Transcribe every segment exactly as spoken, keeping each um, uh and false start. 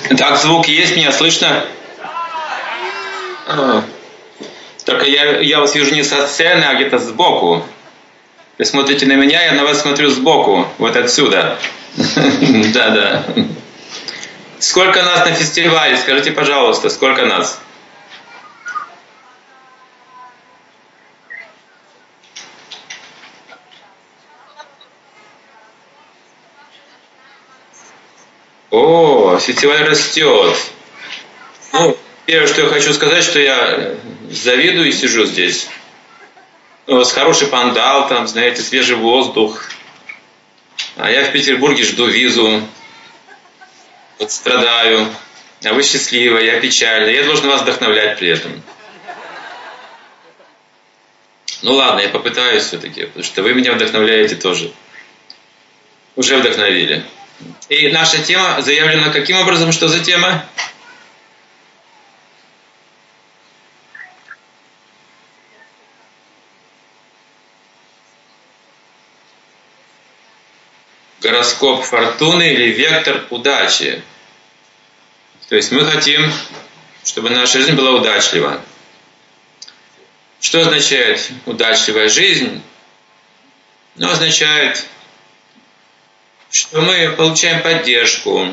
Так, звук есть, меня слышно? А, только я, я вас вижу не со сцены, а где-то сбоку. Вы смотрите на меня, я на вас смотрю сбоку, вот отсюда. Да-да. Сколько нас на фестивале? Скажите, пожалуйста, сколько нас? О, фестиваль растет. Ну, первое, что я хочу сказать, что я завидую и сижу здесь. У вас хороший пандал, там, знаете, свежий воздух. А я в Петербурге жду визу. Вот страдаю. А вы счастливы, я печальна. Я должен вас вдохновлять при этом. Ну ладно, я попытаюсь все-таки, потому что вы меня вдохновляете тоже. Уже вдохновили. И наша тема заявлена каким образом? Что за тема? Гороскоп фортуны или вектор удачи. То есть мы хотим, чтобы наша жизнь была удачлива. Что означает удачливая жизнь? Ну, означает, что мы получаем поддержку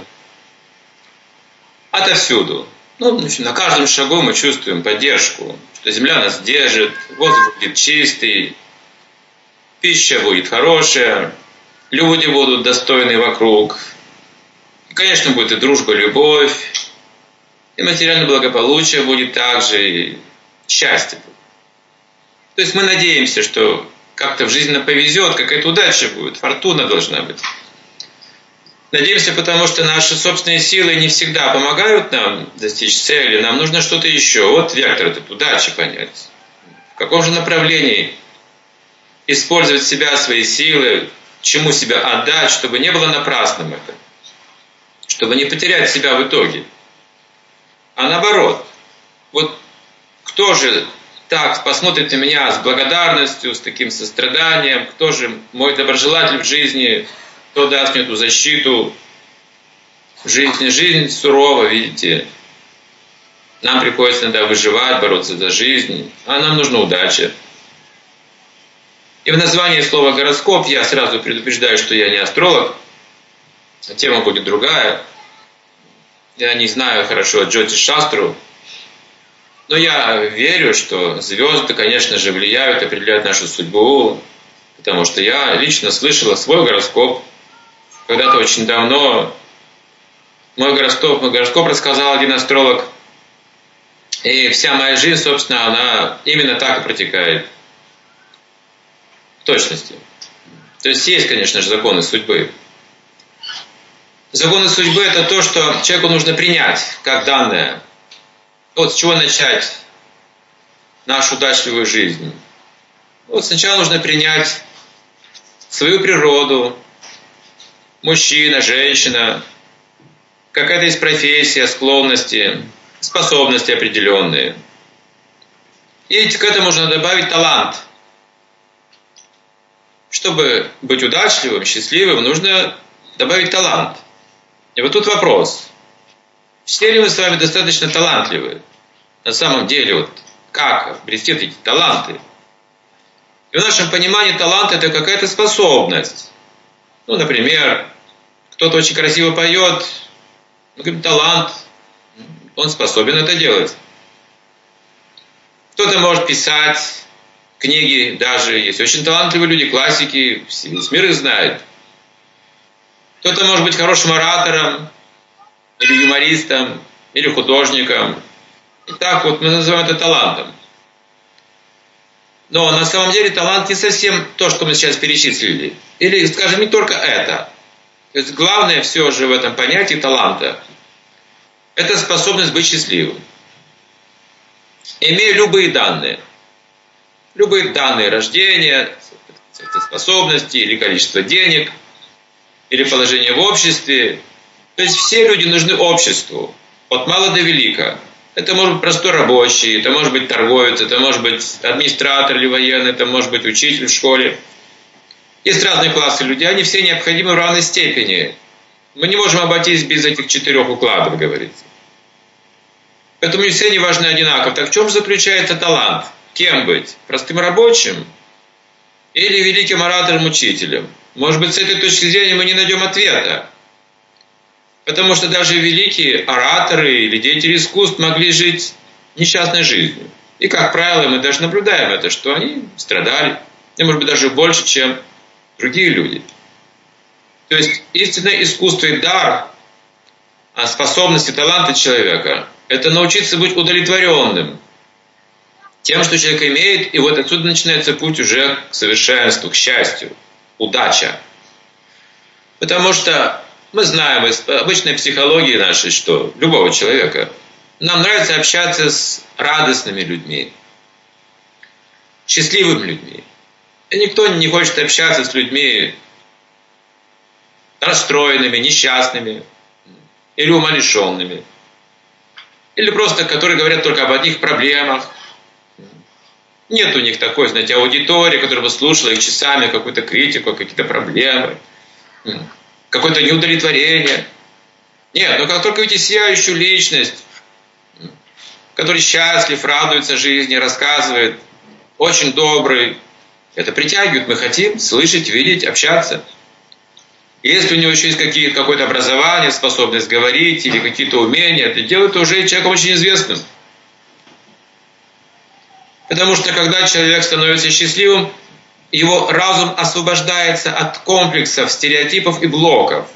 отовсюду. Ну, на каждом шагу мы чувствуем поддержку, что земля нас держит, воздух будет чистый, пища будет хорошая, люди будут достойны вокруг. И, конечно, будет и дружба, и любовь, и материальное благополучие будет также, и счастье. То есть мы надеемся, что как-то в жизни нам повезет, какая-то удача будет, фортуна должна быть. Надеемся, потому что наши собственные силы не всегда помогают нам достичь цели. Нам нужно что-то еще. Вот вектор этот удачи понять. В каком же направлении использовать себя, свои силы, чему себя отдать, чтобы не было напрасным это. Чтобы не потерять себя в итоге. А наоборот. Вот кто же так посмотрит на меня с благодарностью, с таким состраданием, кто же мой доброжелатель в жизни, кто даст мне эту защиту. Жизнь, жизнь сурова, видите. Нам приходится иногда выживать, бороться за жизнь, а нам нужна удача. И в названии слова «гороскоп» я сразу предупреждаю, что я не астролог, а тема будет другая. Я не знаю хорошо Джотиш-шастру, но я верю, что звезды, конечно же, влияют, определяют нашу судьбу, потому что я лично слышала свой гороскоп. Когда-то очень давно мой гороскоп, мой гороскоп рассказал один астролог, и вся моя жизнь, собственно, она именно так и протекает. В точности. То есть есть, конечно же, законы судьбы. Законы судьбы – это то, что человеку нужно принять как данное. Вот с чего начать нашу удачливую жизнь? Вот сначала нужно принять свою природу, мужчина, женщина, какая-то есть профессия, склонности, способности определенные. И к этому можно добавить талант. Чтобы быть удачливым, счастливым, нужно добавить талант. И вот тут вопрос. Все ли мы с вами достаточно талантливы? На самом деле, вот как обрести эти таланты? И в нашем понимании талант – это какая-то способность. Ну, например, кто-то очень красиво поет, мы говорим, талант, он способен это делать. Кто-то может писать книги даже, есть очень талантливые люди, классики, весь мир их знает. Кто-то может быть хорошим оратором, или юмористом, или художником. И так вот мы называем это талантом. Но на самом деле талант не совсем то, что мы сейчас перечислили. Или, скажем, не только это. То есть главное все же в этом понятии таланта – это способность быть счастливым. Имея любые данные. Любые данные рождения, способности, или количество денег, или положение в обществе. То есть все люди нужны обществу, от мала до велика. Это может быть простой рабочий, это может быть торговец, это может быть администратор или военный, это может быть учитель в школе. Есть разные классы людей, они все необходимы в равной степени Мы не можем обойтись без этих четырех укладов, говорится. Поэтому не все не важны одинаково. Так в чем же заключается талант? Кем быть? Простым рабочим? Или великим оратором-учителем? Может быть, с этой точки зрения мы не найдем ответа. Потому что даже великие ораторы или деятели искусств могли жить несчастной жизнью. И, как правило, мы даже наблюдаем это, что они страдали. И, может быть, даже больше, чем другие люди. То есть, истинное искусство и дар, а способности, таланты человека – это научиться быть удовлетворенным тем, что человек имеет, и вот отсюда начинается путь уже к совершенству, к счастью, удача. Потому что мы знаем из обычной психологии нашей, что любого человека нам нравится общаться с радостными людьми, счастливыми людьми. И никто не хочет общаться с людьми расстроенными, несчастными или умалишенными. Или просто, которые говорят только об одних проблемах. Нет у них такой, знаете, аудитории, которая бы слушала их часами, какую-то критику, какие-то проблемы, какое-то неудовлетворение. Нет, но как только видите сияющую личность, который счастлив, радуется жизни, рассказывает, очень добрый, это притягивает. Мы хотим слышать, видеть, общаться. Если у него еще есть какие, какое-то образование, способность говорить или какие-то умения, это делает уже человеком очень известным. Потому что когда человек становится счастливым, его разум освобождается от комплексов, стереотипов и блоков.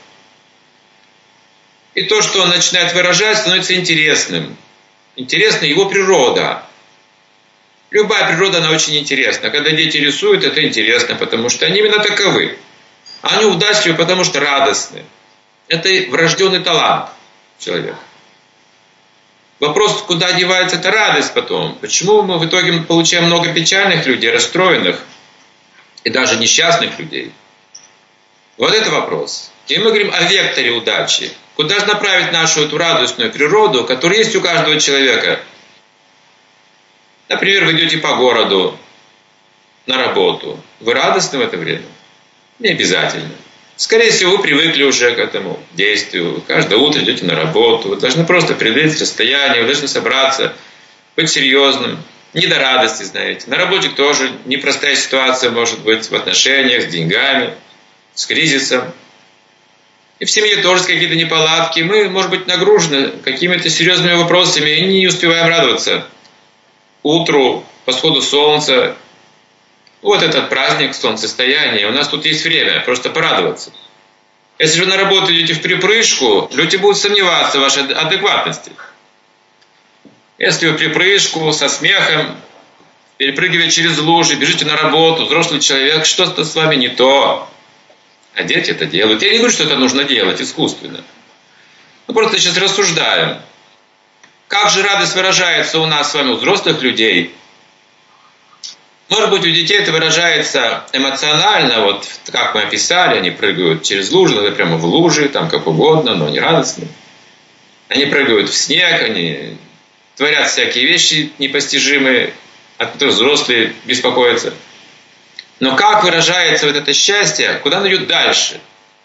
И то, что он начинает выражать, становится интересным. Интересна его природа. Любая природа, она очень интересна. Когда дети рисуют, это интересно, потому что они именно таковы. Они удачливы, потому что радостны. Это врожденный талант человека. Вопрос, куда девается эта радость потом? Почему мы в итоге получаем много печальных людей, расстроенных и даже несчастных людей? Вот это вопрос. И мы говорим о векторе удачи. Куда же направить нашу эту радостную природу, которая есть у каждого человека? Например, вы идете по городу на работу. Вы радостны в это время? Не обязательно. Скорее всего, вы привыкли уже к этому действию. Вы каждое утро идете на работу. Вы должны просто преодолеть расстояние, вы должны собраться, быть серьезным. Не до радости, знаете. На работе тоже непростая ситуация может быть в отношениях, с деньгами, с кризисом. И в семье тоже какие-то неполадки. Мы, может быть, нагружены какими-то серьезными вопросами и не успеваем радоваться утру, восходу солнца. Вот этот праздник солнцестояния. У нас тут есть время просто порадоваться. Если же вы на работу идете в припрыжку, люди будут сомневаться в вашей адекватности. Если вы в припрыжку, со смехом, перепрыгивая через лужи, бежите на работу, взрослый человек, что-то с вами не то. А дети это делают. Я не говорю, что это нужно делать искусственно. Мы просто сейчас рассуждаем. Как же радость выражается у нас с вами, у взрослых людей? Может быть, у детей это выражается эмоционально, вот как мы описали, они прыгают через лужи, ну, прямо в лужи, там как угодно, но они радостны. Они прыгают в снег, они творят всякие вещи непостижимые, от которых взрослые беспокоятся. Но как выражается вот это счастье, куда оно идет дальше?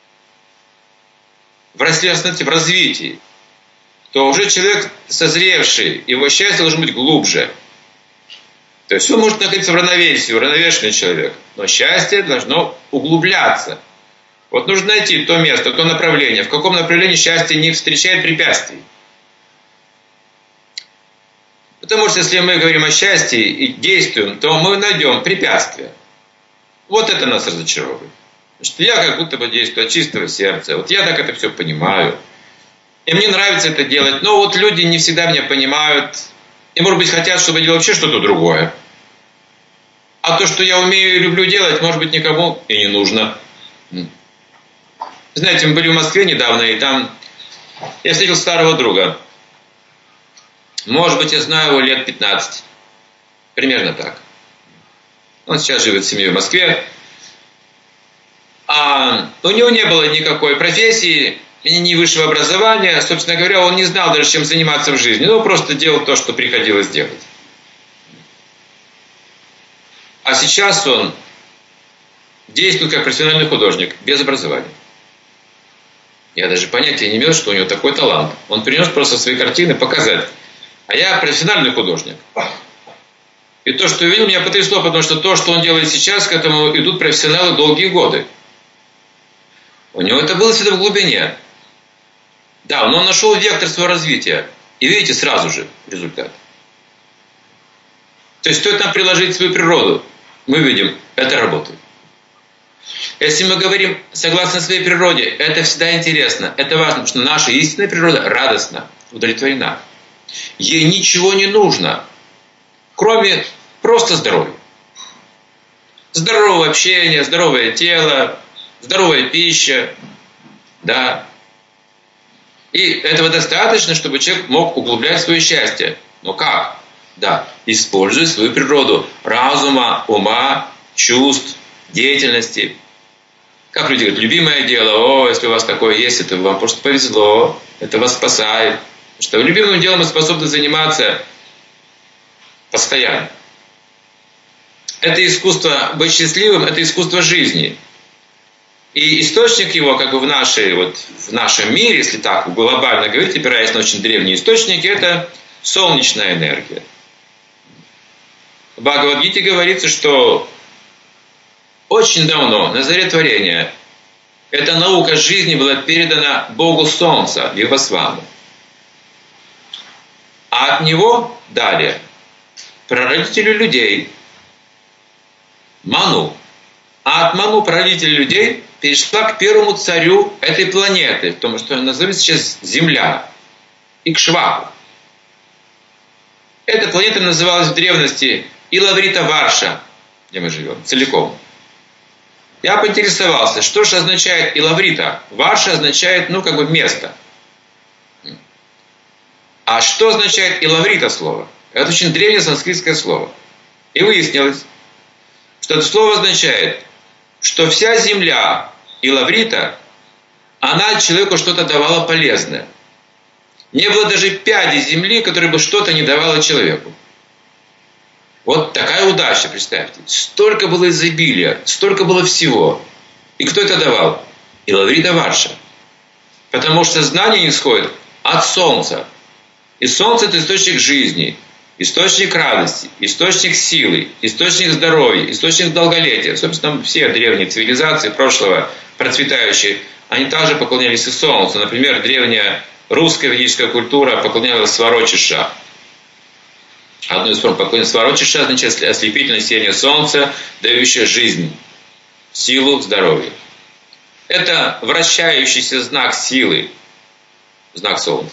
В развитии. То уже человек созревший, его счастье должно быть глубже. То есть он может находиться в равновесии, уравновешенный человек. Но счастье должно углубляться. Вот нужно найти то место, то направление, в каком направлении счастье не встречает препятствий. Потому что если мы говорим о счастье и действуем, то мы найдем препятствия. Вот это нас разочаровывает. Значит, я как будто бы действую от чистого сердца. Вот я так это все понимаю. И мне нравится это делать. Но вот люди не всегда меня понимают. И, может быть, хотят, чтобы я делал вообще что-то другое. А то, что я умею и люблю делать, может быть, никому и не нужно. Знаете, мы были в Москве недавно, и там я встретил старого друга. Может быть, я знаю его лет пятнадцать. Примерно так. Он сейчас живет в семье в Москве. А у него не было никакой профессии, ни высшего образования. Собственно говоря, он не знал даже, чем заниматься в жизни. Но просто делал то, что приходилось делать. А сейчас он действует как профессиональный художник, без образования. Я даже понятия не имел, что у него такой талант. Он принес просто свои картины показать. А я профессиональный художник. И то, что я видел, меня потрясло, потому что то, что он делает сейчас, к этому идут профессионалы долгие годы. У него это было всегда в глубине. Да, но он нашел вектор своего развития. И видите сразу же результат. То есть стоит нам приложить свою природу, мы видим, это работает. Если мы говорим согласно своей природе, это всегда интересно, это важно, потому что наша истинная природа радостна, удовлетворена. Ей ничего не нужно, кроме просто здоровья. Здоровое общение, здоровое тело, здоровая пища, да. И этого достаточно, чтобы человек мог углублять свое счастье. Но как? Да, используя свою природу разума, ума, чувств, деятельности. Как люди говорят, любимое дело, о, если у вас такое есть, это вам просто повезло, это вас спасает. Потому что любимым делом мы способны заниматься постоянно. Это искусство быть счастливым, это искусство жизни. И источник его, как бы в, нашей, вот, в нашем мире, если так глобально говорить, опираясь на очень древние источники, это солнечная энергия. В Бхагавад-гите говорится, что очень давно, на заре творения, эта наука жизни была передана Богу Солнца, Вивасвану. А от него далее прародителю людей, Ману. А от Ману, прародителя людей, перешла к первому царю этой планеты, потому что назовем сейчас Земля, Икшваку. Эта планета называлась в древности Илаврита Варша, где мы живем, целиком. Я поинтересовался, что же означает Илаврита. Варша означает, ну, как бы место. А что означает Илаврита слово? Это очень древнее санскритское слово. И выяснилось, что это слово означает, что вся земля Илаврита, она человеку что-то давала полезное. Не было даже пяди земли, которая бы что-то не давала человеку. Вот такая удача, представьте. Столько было изобилия, столько было всего. И кто это давал? Илаврита Варша. Потому что знание не исходит от солнца. И солнце – это источник жизни, источник радости, источник силы, источник здоровья, источник долголетия. Собственно, все древние цивилизации прошлого, процветающие, они также поклонялись и солнцу. Например, древняя русская ведическая культура поклонялась Сварочиша. Одной из форм поклонения Сварочиша означает ослепительное сияние солнца, дающее жизнь, силу, здоровье. Это вращающийся знак силы, знак солнца.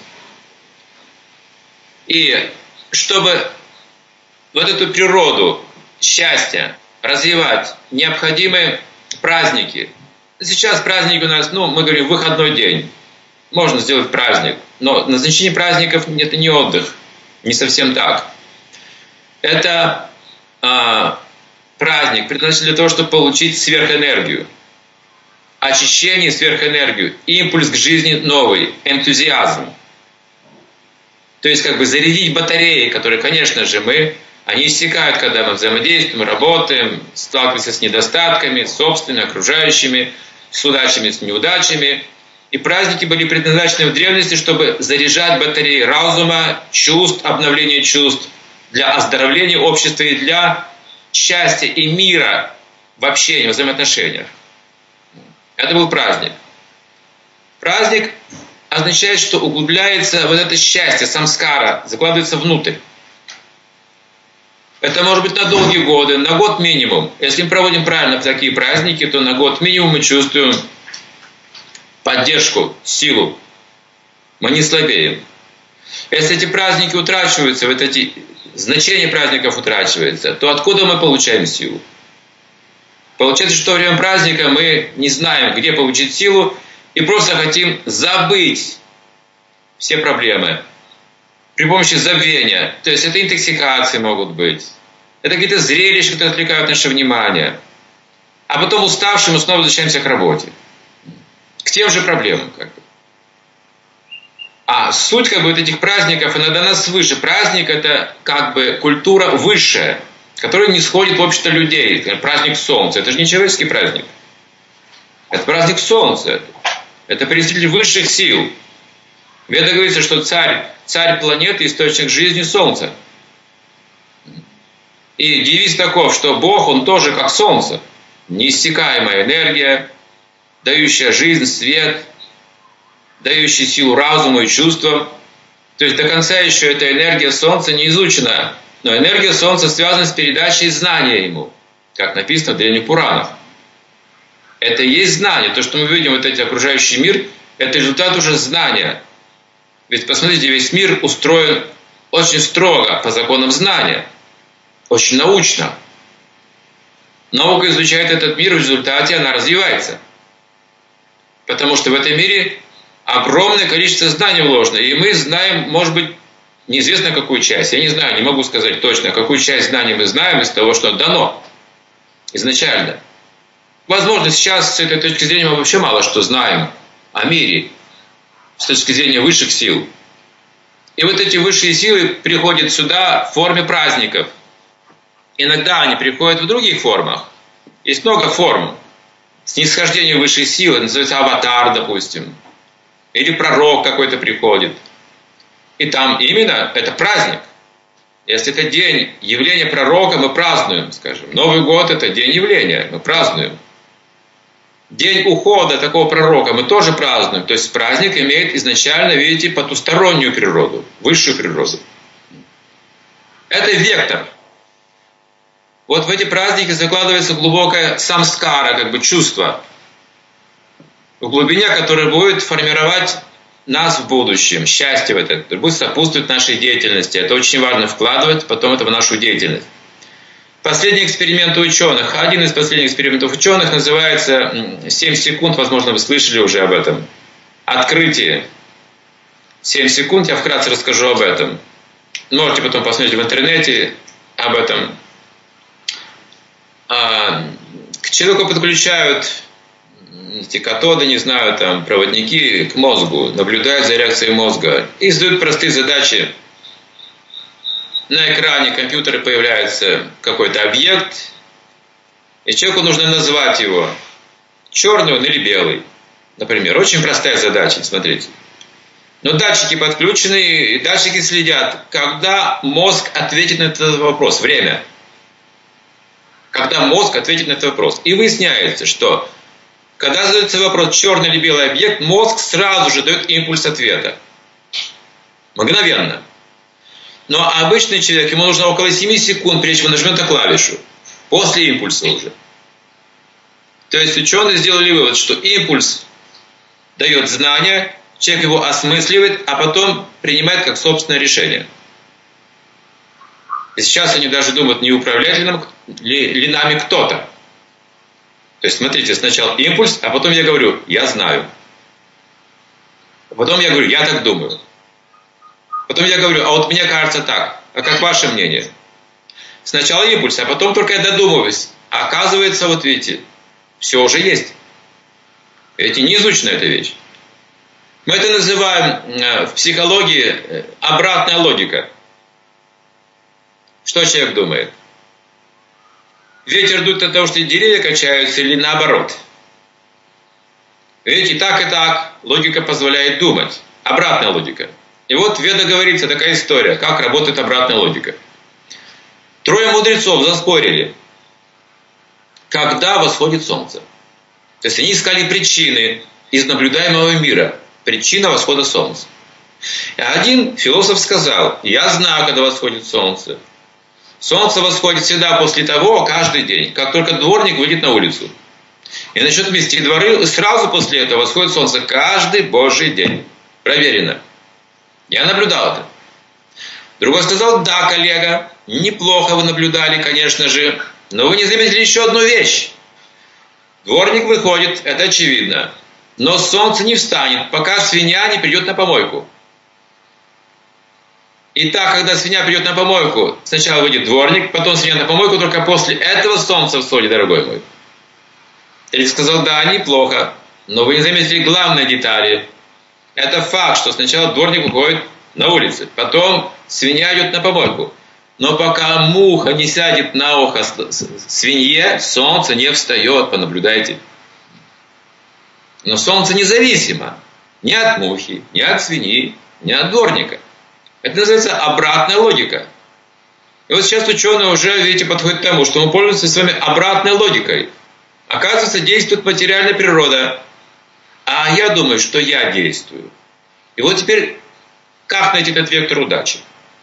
И чтобы вот эту природу счастья развивать, необходимы праздники. Сейчас праздник у нас, ну, мы говорим, выходной день. Можно сделать праздник, но назначение праздников – это не отдых, не совсем так. Это а, праздник предназначен для того, чтобы получить сверхэнергию, очищение, сверхэнергию, импульс к жизни новый, энтузиазм. То есть как бы зарядить батареи, которые, конечно же, мы, они иссякают, когда мы взаимодействуем, работаем, сталкиваемся с недостатками, собственными, окружающими, с удачами, с неудачами. И праздники были предназначены в древности, чтобы заряжать батареи разума, чувств, обновления чувств, для оздоровления общества и для счастья и мира в общении, в взаимоотношениях. Это был праздник. Праздник означает, что углубляется вот это счастье, самскара, закладывается внутрь. Это может быть на долгие годы, на год минимум. Если мы проводим правильно такие праздники, то на год минимум мы чувствуем поддержку, силу. Мы не слабеем. Если эти праздники утрачиваются, вот эти значение праздников утрачивается, то откуда мы получаем силу? Получается, что во время праздника мы не знаем, где получить силу, и просто хотим забыть все проблемы при помощи забвения. То есть это интоксикации могут быть, это какие-то зрелища, которые отвлекают наше внимание. А потом уставшим мы снова возвращаемся к работе. К тем же проблемам, как бы. А суть как бы вот этих праздников, она дана свыше. Праздник – это как бы культура высшая, которая не сходит в общество людей. Праздник солнца. Это же не человеческий праздник. Это праздник солнца. Это представитель высших сил. В Ведах говорится, что царь, царь планеты, источник жизни — Солнце. И девиз таков, что Бог, Он тоже как Солнце. Неиссякаемая энергия, дающая жизнь, свет, дающая силу разуму и чувствам. То есть до конца еще эта энергия Солнца не изучена. Но энергия Солнца связана с передачей знания Ему, как написано в древних Пуранах. Это и есть знание. То, что мы видим, вот эти окружающий мир, это результат уже знания. Ведь посмотрите, весь мир устроен очень строго, по законам знания. Очень научно. Наука изучает этот мир, в результате она развивается. Потому что в этом мире огромное количество знаний вложено. И мы знаем, может быть, неизвестно какую часть. Я не знаю, не могу сказать точно, какую часть знаний мы знаем из того, что дано изначально. Возможно, сейчас с этой точки зрения мы вообще мало что знаем о мире, с точки зрения высших сил. И вот эти высшие силы приходят сюда в форме праздников. Иногда они приходят в других формах. Есть много форм. Снисхождение высшей силы, называется аватар, допустим. Или пророк какой-то приходит. И там именно это праздник. Если это день явления пророка, мы празднуем, скажем. Новый год — это день явления, мы празднуем. День ухода такого пророка мы тоже празднуем. То есть праздник имеет изначально, видите, потустороннюю природу, высшую природу. Это вектор. Вот в эти праздники закладывается глубокая самскара, как бы чувство, в глубине, которое будет формировать нас в будущем, счастье в это, будет сопутствовать нашей деятельности. Это очень важно вкладывать потом это в нашу деятельность. Последний эксперимент у ученых, один из последних экспериментов ученых называется семь секунд, возможно, вы слышали уже об этом. Открытие. семь секунд, я вкратце расскажу об этом. Можете потом посмотреть в интернете об этом. К человеку подключают эти катоды, не знаю, там, проводники к мозгу, наблюдают за реакцией мозга и задают простые задачи. На экране компьютера появляется какой-то объект, и человеку нужно назвать его, черный он или белый. Например, очень простая задача, смотрите. Но датчики подключены, и датчики следят, когда мозг ответит на этот вопрос, время. Когда мозг ответит на этот вопрос. И выясняется, что когда задается вопрос, черный или белый объект, мозг сразу же дает импульс ответа. Мгновенно. Но обычный человек, ему нужно около семи секунд, прежде чем он нажмет на клавишу. После импульса уже. То есть ученые сделали вывод, что импульс дает знание, человек его осмысливает, а потом принимает как собственное решение. И сейчас они даже думают, не управляет ли, нам, ли, ли нами кто-то. То есть, смотрите, сначала импульс, а потом я говорю, я знаю. А потом я говорю, я так думаю. Потом я говорю, а вот мне кажется так. А как ваше мнение? Сначала импульс, а потом только я додумываюсь. А оказывается, вот видите, все уже есть. Ведь не изучена эта вещь. Мы это называем в психологии обратная логика. Что человек думает? Ветер дует от того, что деревья качаются, или наоборот? Видите, и так, и так. Логика позволяет думать. Обратная логика. И вот в Ведах говорится такая история, как работает обратная логика. Трое мудрецов заспорили, когда восходит солнце. То есть они искали причины из наблюдаемого мира. Причина восхода солнца. И один философ сказал, я знаю, когда восходит солнце. Солнце восходит всегда после того, каждый день, как только дворник выйдет на улицу. И начнет мести дворы, и сразу после этого восходит солнце каждый божий день. Проверено. Я наблюдал это. Другой сказал, да, коллега, неплохо вы наблюдали, конечно же, но вы не заметили еще одну вещь. Дворник выходит, это очевидно, но солнце не встанет, пока свинья не придет на помойку. И так, когда свинья придет на помойку, сначала выйдет дворник, потом свинья на помойку, только после этого солнце всходит, дорогой мой. Или сказал, да, неплохо, но вы не заметили главной детали. Это факт, что сначала дворник уходит на улицу, потом свинья идет на помойку. Но пока муха не сядет на ухо свинье, солнце не встает, понаблюдайте. Но солнце независимо ни от мухи, ни от свиньи, ни от дворника. Это называется обратная логика. И вот сейчас ученые уже, видите, подходят к тому, что мы пользуемся с вами обратной логикой. Оказывается, действует материальная природа. А я думаю, что я действую. И вот теперь, как найти этот вектор удачи?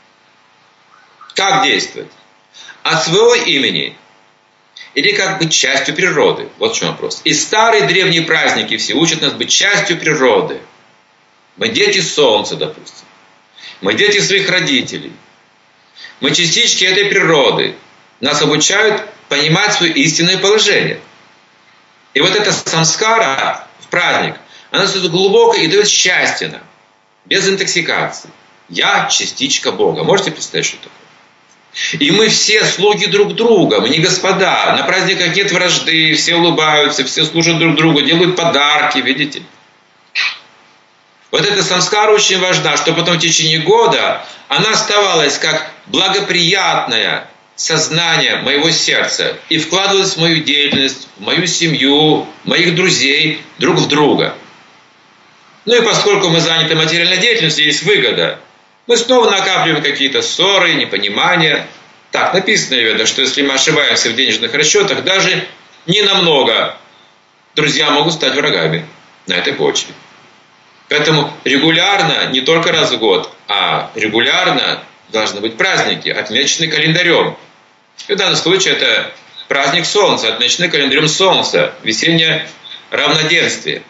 Как действовать? От своего имени? Или как быть частью природы? Вот в чем вопрос. И старые древние праздники все учат нас быть частью природы. Мы дети солнца, допустим. Мы дети своих родителей. Мы частички этой природы. Нас обучают понимать свое истинное положение. И вот эта самскара в праздник, она создает глубокое и дает счастье нам. Без интоксикации. Я частичка Бога. Можете представить, что такое? И мы все слуги друг друга, мы не господа. На праздниках нет вражды, все улыбаются, все служат друг другу, делают подарки, видите? Вот эта самскара очень важна, что потом в течение года она оставалась как благоприятное сознание моего сердца и вкладывалась в мою деятельность, в мою семью, моих друзей, друг в друга. Ну и поскольку мы заняты материальной деятельностью, есть выгода. Мы снова накапливаем какие-то ссоры, непонимания. Так, написано, наверное, что если мы ошибаемся в денежных расчетах, даже не намного, друзья могут стать врагами на этой почве. Поэтому регулярно, не только раз в год, а регулярно должны быть праздники, отмеченные календарем. И в данном случае это праздник Солнца, отмеченный календарем Солнца, весеннее равноденствие.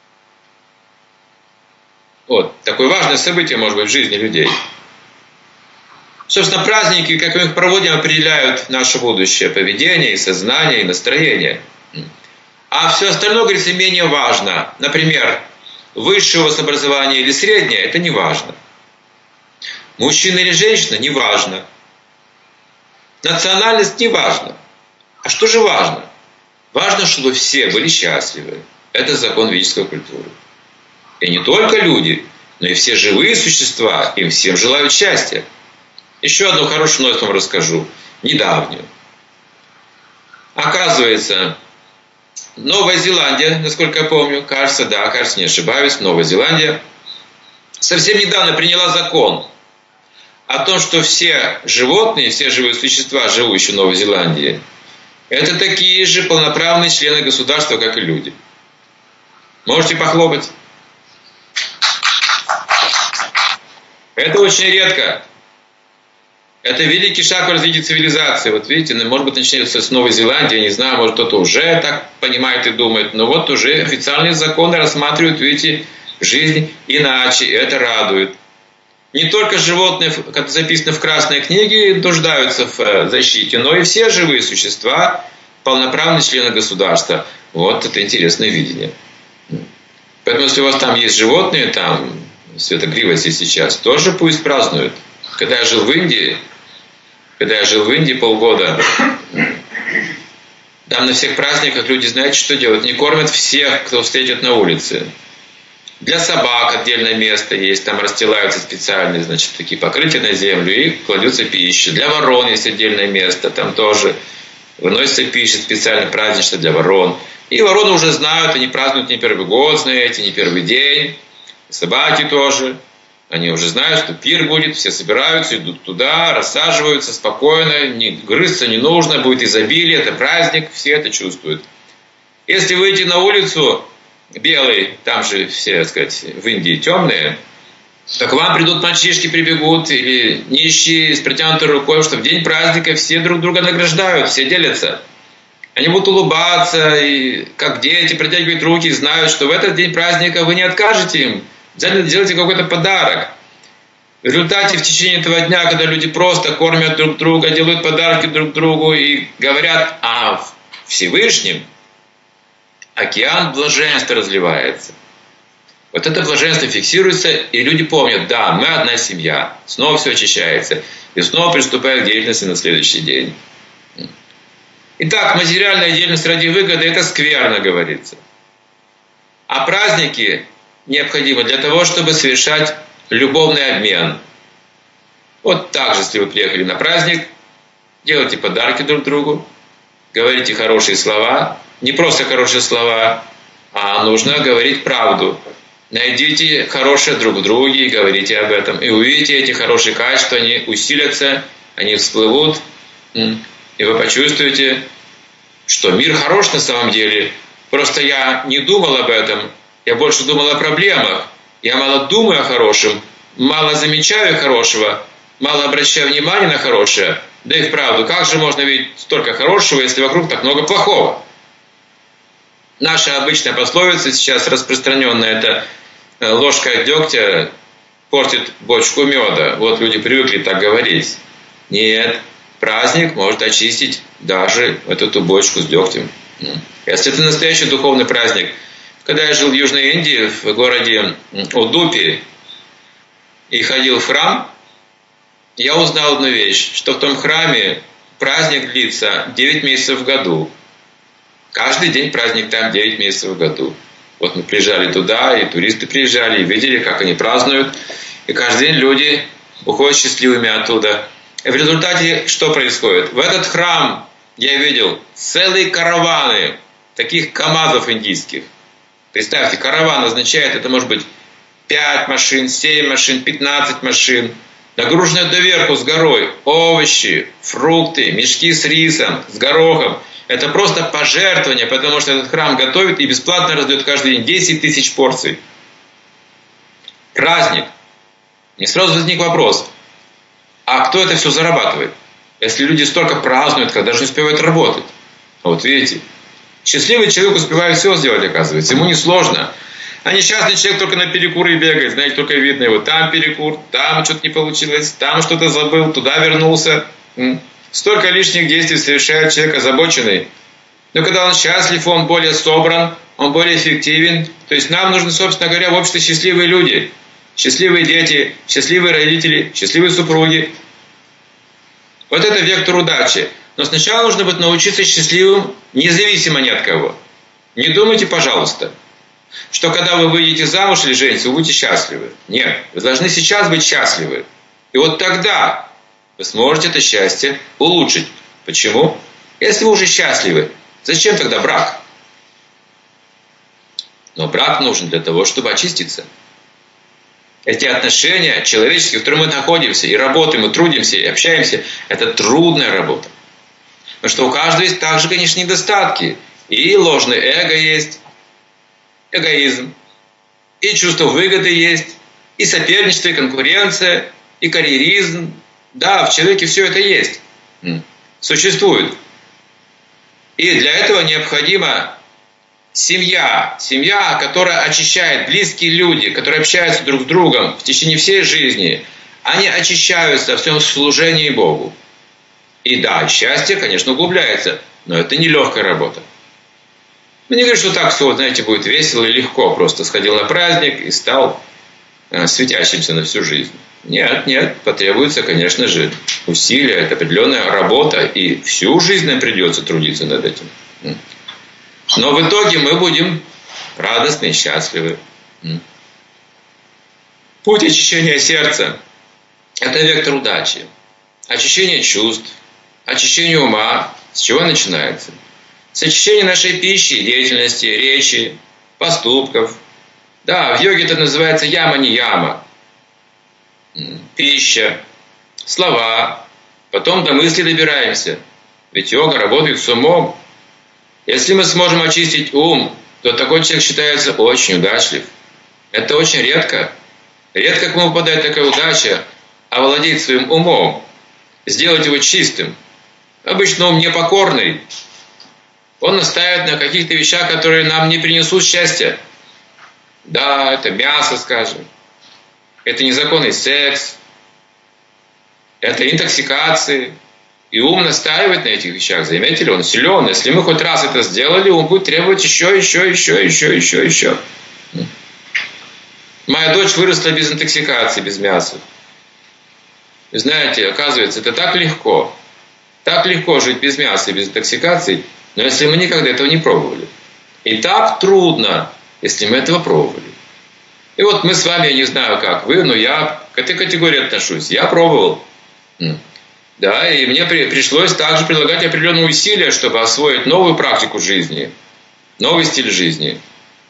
Вот, такое важное событие, может быть, в жизни людей. Собственно, праздники, как мы их проводим, определяют наше будущее поведение, и сознание, и настроение. А все остальное, говорится, менее важно. Например, высшее у вас образование или среднее, это не важно. Мужчина или женщина, не важно. Национальность, не важно. А что же важно? Важно, чтобы все были счастливы. Это закон ведической культуры. И не только люди, но и все живые существа, им всем желают счастья. Еще одну хорошую новость вам расскажу, недавнюю. Оказывается, Новая Зеландия, насколько я помню, кажется, да, кажется, не ошибаюсь, Новая Зеландия, совсем недавно приняла закон о том, что все животные, все живые существа, живущие в Новой Зеландии, это такие же полноправные члены государства, как и люди. Можете похлопать? Это очень редко. Это великий шаг в развитии цивилизации. Вот видите, может быть, начнется с Новой Зеландии, я не знаю, может, кто-то уже так понимает и думает, но вот уже официальные законы рассматривают, видите, жизнь иначе, и это радует. Не только животные, как записано в Красной книге, нуждаются в защите, но и все живые существа, полноправные члены государства. Вот это интересное видение. Поэтому, если у вас там есть животные, там, светогривости сейчас, тоже пусть празднуют. Когда я жил в Индии, когда я жил в Индии полгода, там на всех праздниках люди, знаете, что делают? Не кормят всех, кто встретит на улице. Для собак отдельное место есть, там расстилаются специальные, значит, такие покрытия на землю, и кладется пища. Для ворон есть отдельное место, там тоже выносится пища специально праздничная для ворон. И вороны уже знают, они празднуют не первый год, знаете, не первый день. И собаки тоже. Они уже знают, что пир будет, все собираются, идут туда, рассаживаются спокойно, не грызться не нужно, будет изобилие, это праздник, все это чувствуют. Если выйти на улицу белый, там же все, так сказать, в Индии темные, так к вам придут мальчишки, прибегут, или нищие с протянутой рукой, что в день праздника все друг друга награждают, все делятся. Они будут улыбаться, и как дети протягивают руки, и знают, что в этот день праздника вы не откажете им, обязательно делайте какой-то подарок. В результате в течение этого дня, когда люди просто кормят друг друга, делают подарки друг другу и говорят о Всевышнем, океан блаженства разливается. Вот это блаженство фиксируется, и люди помнят, да, мы одна семья, снова все очищается, и снова приступают к деятельности на следующий день. Итак, материальная деятельность ради выгоды – это скверно, говорится. А праздники необходимы для того, чтобы совершать любовный обмен. Вот так же, если вы приехали на праздник, делайте подарки друг другу, говорите хорошие слова, не просто хорошие слова, а нужно говорить правду. Найдите хорошее друг в друге и говорите об этом. И увидите эти хорошие качества, они усилятся, они всплывут, и вы почувствуете, что мир хорош на самом деле. Просто я не думал об этом, я больше думал о проблемах. Я мало думаю о хорошем, мало замечаю хорошего, мало обращаю внимания на хорошее. Да и вправду, как же можно видеть столько хорошего, если вокруг так много плохого? Наша обычная пословица сейчас распространенная, это ложка дегтя портит бочку меда. Вот люди привыкли так говорить. Нет, праздник может очистить даже эту бочку с дегтем. Если это настоящий духовный праздник. Когда я жил в Южной Индии, в городе Удупи, и ходил в храм, я узнал одну вещь, что в том храме праздник длится девять месяцев в году. Каждый день праздник там девять месяцев в году. Вот мы приезжали туда, и туристы приезжали, и видели, как они празднуют. И каждый день люди уходят счастливыми оттуда. И в результате что происходит? В этот храм я видел целые караваны таких КАМАЗов индийских. Представьте, караван означает, это может быть пять машин, семь машин, пятнадцать машин, нагруженные доверху с горой, овощи, фрукты, мешки с рисом, с горохом. Это просто пожертвование, потому что этот храм готовит и бесплатно раздает каждый день десять тысяч порций. Праздник. Мне сразу возник вопрос, а кто это все зарабатывает? Если люди столько празднуют, когда даже не успевают работать. Вот видите, счастливый человек успевает все сделать, оказывается. Ему несложно. А несчастный человек только на перекуры бегает. Знаете, только видно его. Там перекур, там что-то не получилось, там что-то забыл, туда вернулся. Столько лишних действий совершает человек озабоченный. Но когда он счастлив, он более собран, он более эффективен. То есть нам нужны, собственно говоря, в обществе счастливые люди. Счастливые дети, счастливые родители, счастливые супруги. Вот это вектор удачи. Но сначала нужно будет научиться счастливым, независимо ни от кого. Не думайте, пожалуйста, что когда вы выйдете замуж или женитесь, вы будете счастливы. Нет, вы должны сейчас быть счастливы. И вот тогда вы сможете это счастье улучшить. Почему? Если вы уже счастливы, зачем тогда брак? Но брак нужен для того, чтобы очиститься. Эти отношения человеческие, в которых мы находимся, и работаем, и трудимся, и общаемся, это трудная работа. Потому что у каждого есть также, конечно, недостатки. И ложное эго есть, эгоизм, и чувство выгоды есть, и соперничество, и конкуренция, и карьеризм. Да, в человеке все это есть. Существует. И для этого необходима семья. Семья, которая очищает, близкие люди, которые общаются друг с другом в течение всей жизни. Они очищаются в своем служении Богу. И да, счастье, конечно, углубляется, но это не легкая работа. Ну, не говорю, что так все, знаете, будет весело и легко. Просто сходил на праздник и стал э, светящимся на всю жизнь. Нет, нет, потребуется, конечно же, усилия, это определенная работа, и всю жизнь нам придется трудиться над этим. Но в итоге мы будем радостны и счастливы. Путь очищения сердца – это вектор удачи. Очищение чувств, очищение ума. С чего начинается? С очищения нашей пищи, деятельности, речи, поступков. Да, в йоге это называется яма-нияма. Пища, слова. Потом до мысли добираемся. Ведь йога работает с умом. Если мы сможем очистить ум, то такой человек считается очень удачлив. Это очень редко. Редко кому выпадает такая удача овладеть своим умом, сделать его чистым. Обычно ум непокорный. Он настаивает на каких-то вещах, которые нам не принесут счастья. Да, это мясо, скажем. Это незаконный секс. Это интоксикации. И ум настаивает на этих вещах. Заметили, он силен. Если мы хоть раз это сделали, ум будет требовать еще, еще, еще, еще, еще, еще. Моя дочь выросла без интоксикации, без мяса. И знаете, оказывается, это так легко. Так легко жить без мяса и без интоксикации, но если мы никогда этого не пробовали. И так трудно, если мы этого пробовали. И вот мы с вами, я не знаю как вы, но я к этой категории отношусь. Я пробовал. Да, и мне при, пришлось также прилагать определенные усилия, чтобы освоить новую практику жизни, новый стиль жизни.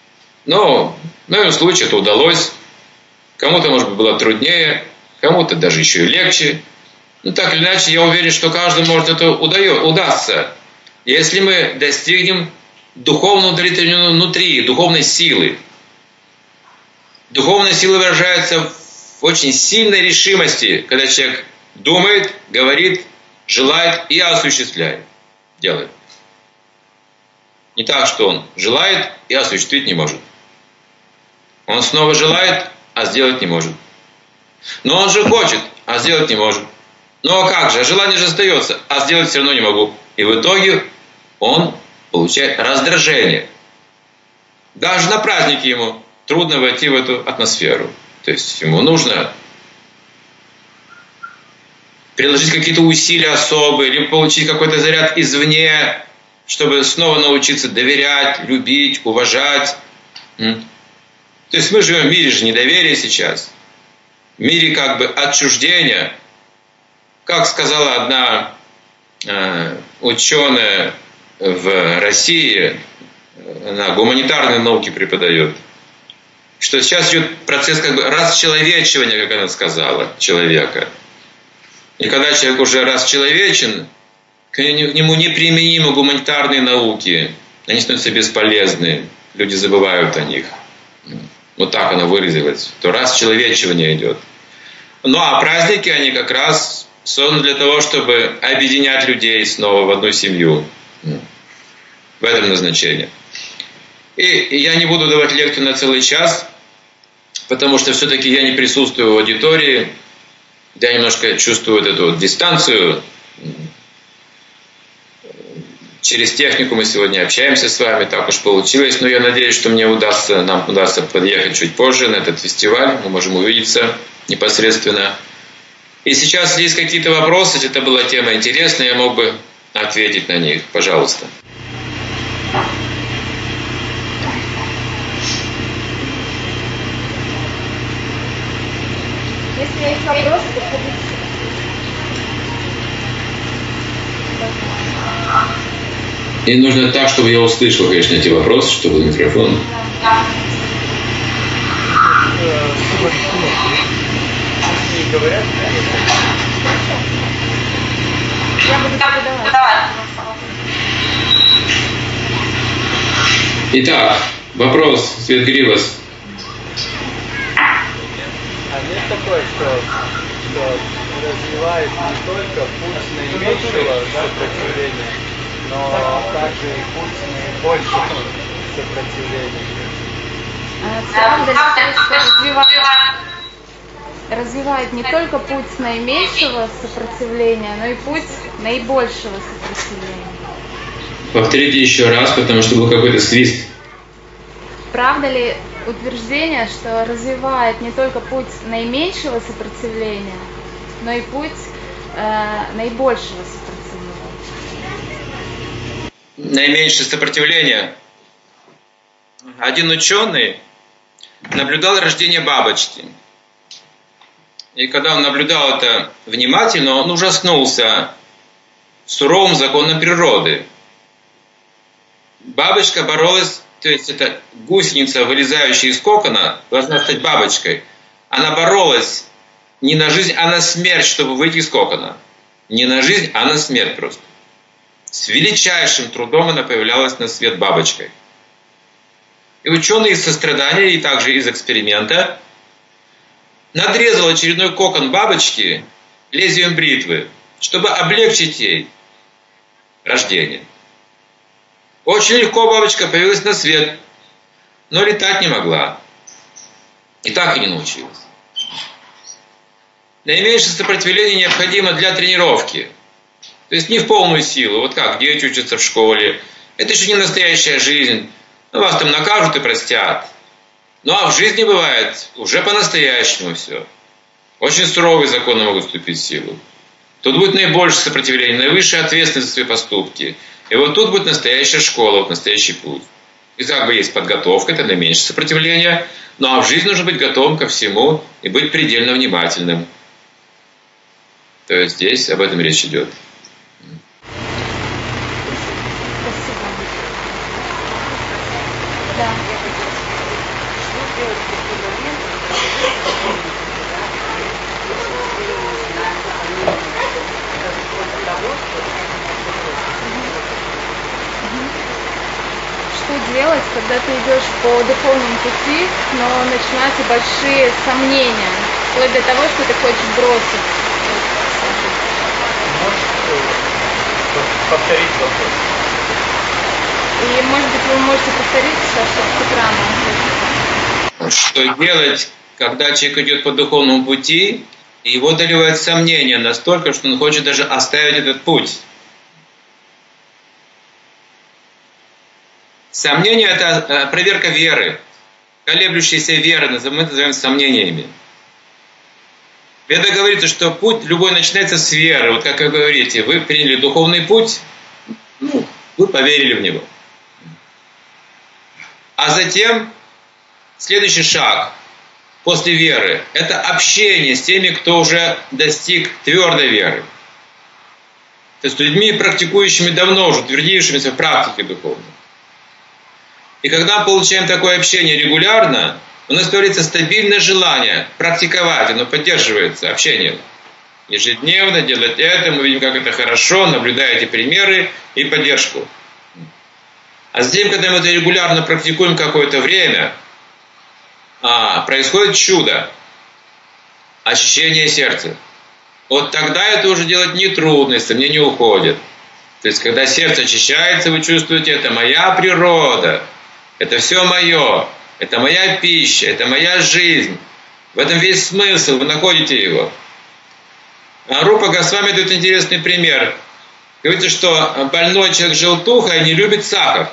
Но в моем случае это удалось. Кому-то, может быть, было труднее, кому-то даже еще и легче. Но так или иначе, я уверен, что каждому может это удается, удастся. Если мы достигнем духовного удовлетворения внутри, духовной силы. Духовная сила выражается в очень сильной решимости, когда человек думает, говорит, желает и осуществляет, делает. Не так, что он желает и осуществить не может. Он снова желает, а сделать не может. Но он же хочет, а сделать не может. Ну а как же? Желание же остается, а сделать все равно не могу. И в итоге он получает раздражение. Даже на празднике ему трудно войти в эту атмосферу. То есть ему нужно приложить какие-то усилия особые, либо получить какой-то заряд извне, чтобы снова научиться доверять, любить, уважать. То есть мы живем в мире же недоверия сейчас. В мире как бы отчуждения. Как сказала одна э, ученая в России, она гуманитарные науки преподает, что сейчас идет процесс как бы расчеловечивания, как она сказала, человека. И когда человек уже расчеловечен, к нему неприменимы гуманитарные науки. Они становятся бесполезны. Люди забывают о них. Вот так она выразилась. То расчеловечивание идет. Ну а праздники, они как раз созданы для того, чтобы объединять людей снова в одну семью. В этом назначение. И я не буду давать лекцию на целый час, потому что все-таки я не присутствую в аудитории. Я немножко чувствую вот эту вот дистанцию. Через технику мы сегодня общаемся с вами, так уж получилось. Но я надеюсь, что мне удастся, нам удастся подъехать чуть позже на этот фестиваль. Мы можем увидеться непосредственно. И сейчас, если есть какие-то вопросы, если это была тема интересная, я мог бы ответить на них. Пожалуйста. Если есть вопросы, то подходите. И нужно так, чтобы я услышал, конечно, эти вопросы, чтобы микрофон. Да. Говорят, Я буду давать. Итак, вопрос, Свет Гривас. А нет такое, что, что развивает не только путь наименьшего сопротивления, но также и путь наибольшего сопротивления? Правда ли, что развивает, развивает не только путь наименьшего сопротивления, но и путь наибольшего сопротивления? Повторите еще раз, потому что был какой-то свист. Правда ли утверждение, что развивает не только путь наименьшего сопротивления, но и путь э, наибольшего сопротивления? Наименьшее сопротивление. Один ученый наблюдал рождение бабочки. И когда он наблюдал это внимательно, он ужаснулся суровым законам природы. Бабочка боролась, то есть это гусеница, вылезающая из кокона, должна стать бабочкой. Она боролась не на жизнь, а на смерть, чтобы выйти из кокона. Не на жизнь, а на смерть просто. С величайшим трудом она появлялась на свет бабочкой. И ученый из сострадания, и также из эксперимента, надрезал очередной кокон бабочки лезвием бритвы, чтобы облегчить ей рождение. Очень легко бабочка появилась на свет, но летать не могла. И так и не научилась. Наименьшее сопротивление необходимо для тренировки. То есть не в полную силу. Вот как дети учатся в школе. Это еще не настоящая жизнь. Ну, вас там накажут и простят. Ну а в жизни бывает уже по-настоящему все. Очень суровые законы могут вступить в силу. Тут будет наибольшее сопротивление, наивысшая ответственность за свои поступки. И вот тут будет настоящая школа, вот настоящий путь. И как бы есть подготовка, это наименьшее сопротивление. Ну а в жизни нужно быть готовым ко всему и быть предельно внимательным. То есть здесь об этом речь идет. Да. делать, когда ты идешь по духовному пути, но начинаются большие сомнения, вплоть до того, что ты хочешь бросить? Можешь повторить вопрос? И, может быть, вы можете повторить, что с экрана. Что делать, когда человек идет по духовному пути, и его одолевает сомнения настолько, что он хочет даже оставить этот путь? Сомнение – это проверка веры. Колеблющаяся вера, мы называем сомнениями. В Ведах говорится, что путь любой начинается с веры. Вот как вы говорите, вы приняли духовный путь, ну, вы поверили в него. А затем следующий шаг после веры – это общение с теми, кто уже достиг твердой веры. То есть с людьми, практикующими давно, уже утвердившимися в практике духовной. И когда мы получаем такое общение регулярно, у нас появляется стабильное желание практиковать, оно поддерживается общением. Ежедневно делать это, мы видим, как это хорошо, наблюдая эти примеры и поддержку. А затем, когда мы это регулярно практикуем какое-то время, а, происходит чудо, очищение сердца. Вот тогда это уже делать нетрудно, и сомнения уходят. То есть, когда сердце очищается, вы чувствуете, это моя природа, это все мое, это моя пища, это моя жизнь. В этом весь смысл, вы находите его. А Рупа Госвами дает интересный пример. Говорится, что больной человек желтухой не любит сахар.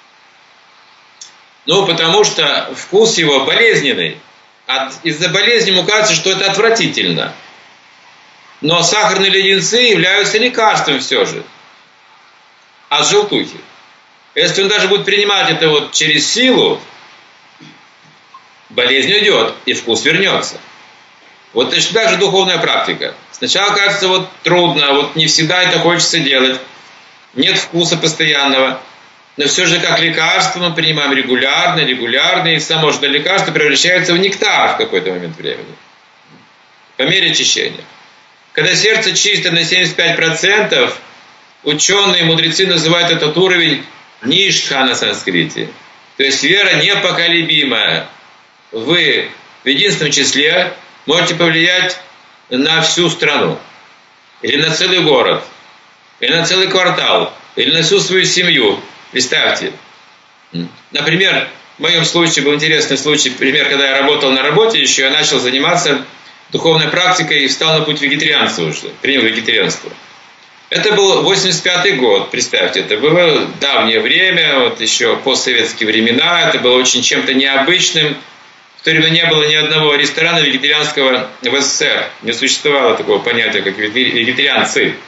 Ну, потому что вкус его болезненный. От, из-за болезни ему кажется, что это отвратительно. Но сахарные леденцы являются лекарством все же. От желтухи. Если он даже будет принимать это вот через силу, болезнь уйдет, и вкус вернется. Вот точно так же духовная практика. Сначала кажется вот трудно, вот не всегда это хочется делать. Нет вкуса постоянного. Но все же как лекарство мы принимаем регулярно, регулярно, и само же лекарство превращается в нектар в какой-то момент времени. По мере очищения. Когда сердце чисто на семьдесят пять процентов, ученые, мудрецы называют этот уровень ништха на санскрите. То есть вера непоколебимая. Вы в единственном числе можете повлиять на всю страну. Или на целый город. Или на целый квартал. Или на всю свою семью. Представьте. Например, в моем случае был интересный случай. Пример, когда я работал на работе еще, я начал заниматься духовной практикой и встал на путь вегетарианства уже. Принял вегетарианство. Это был восемьдесят пятый год, представьте, это было давнее время, вот еще постсоветские времена, это было очень чем-то необычным. В то время не было ни одного ресторана вегетарианского в СССР, не существовало такого понятия, как вегетарианцы.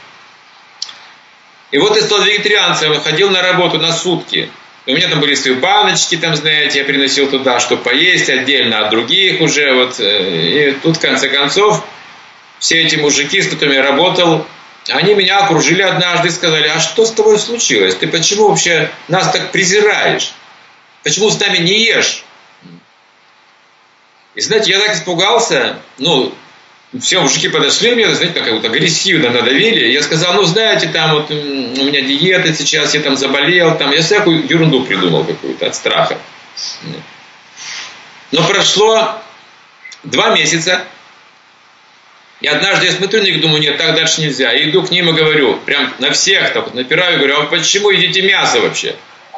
И вот я стал вегетарианцем, ходил на работу на сутки. У меня там были свои баночки, там, знаете, я приносил туда, чтобы поесть отдельно от других уже, вот. И тут, в конце концов, все эти мужики, с которыми я работал, они меня окружили однажды и сказали: а что с тобой случилось? Ты почему вообще нас так презираешь? Почему с нами не ешь? И знаете, я так испугался, ну, все мужики подошли мне, знаете, как вот агрессивно надавили. Я сказал: ну, знаете, там вот у меня диета сейчас, я там заболел, там, я всякую ерунду придумал какую-то от страха. Но прошло два месяца. И однажды я смотрю на них, думаю: нет, так дальше нельзя. И иду к ним и говорю, прям на всех так вот напираю, говорю: а почему едите мясо вообще?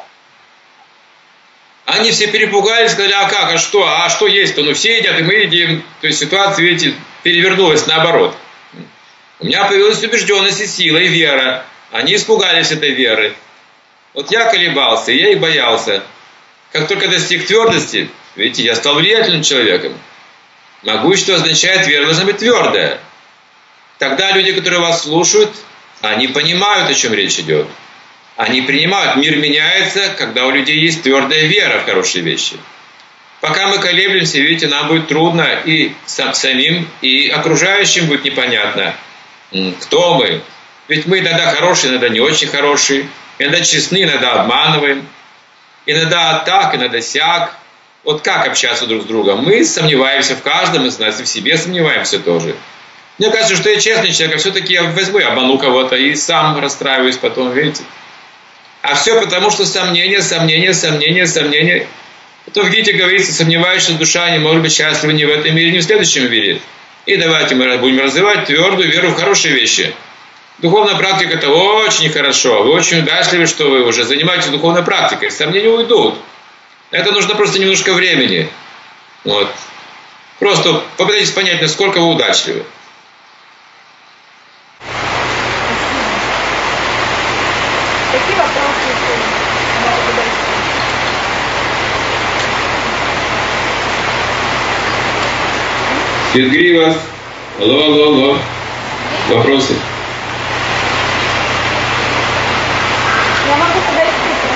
Они все перепугались, сказали: а как, а что, а что есть-то? Ну все едят, и мы едим. То есть ситуация, видите, перевернулась наоборот. У меня появилась убежденность и сила, и вера. Они испугались этой веры. Вот я колебался, я и боялся. Как только достиг твердости, видите, я стал влиятельным человеком. Могущество означает, вера должна быть твердая. Тогда люди, которые вас слушают, они понимают, о чем речь идет. Они принимают. Мир меняется, когда у людей есть твердая вера в хорошие вещи. Пока мы колеблемся, видите, нам будет трудно и самим, и окружающим будет непонятно, кто мы. Ведь мы иногда хорошие, иногда не очень хорошие. Иногда честны, иногда обманываем. Иногда так, иногда сяк. Вот как общаться друг с другом? Мы сомневаемся в каждом из нас, и в себе сомневаемся тоже. Мне кажется, что я честный человек, а все-таки я возьму и обману кого-то, и сам расстраиваюсь потом, видите. А все потому, что сомнения, сомнения, сомнения, сомнения. Потом в Гите говорится, сомневаюсь, что душа не может быть счастлива ни в этом мире, ни в следующем мире. И давайте мы будем развивать твердую веру в хорошие вещи. Духовная практика – это очень хорошо. Вы очень удачливы, что вы уже занимаетесь духовной практикой. Сомнения уйдут. Это нужно просто немножко времени. Вот. Просто попытайтесь понять, насколько вы удачливы. Какие вопросы еще? Сергей, алло, алло, алло. Вопросы? Я могу подать цифры.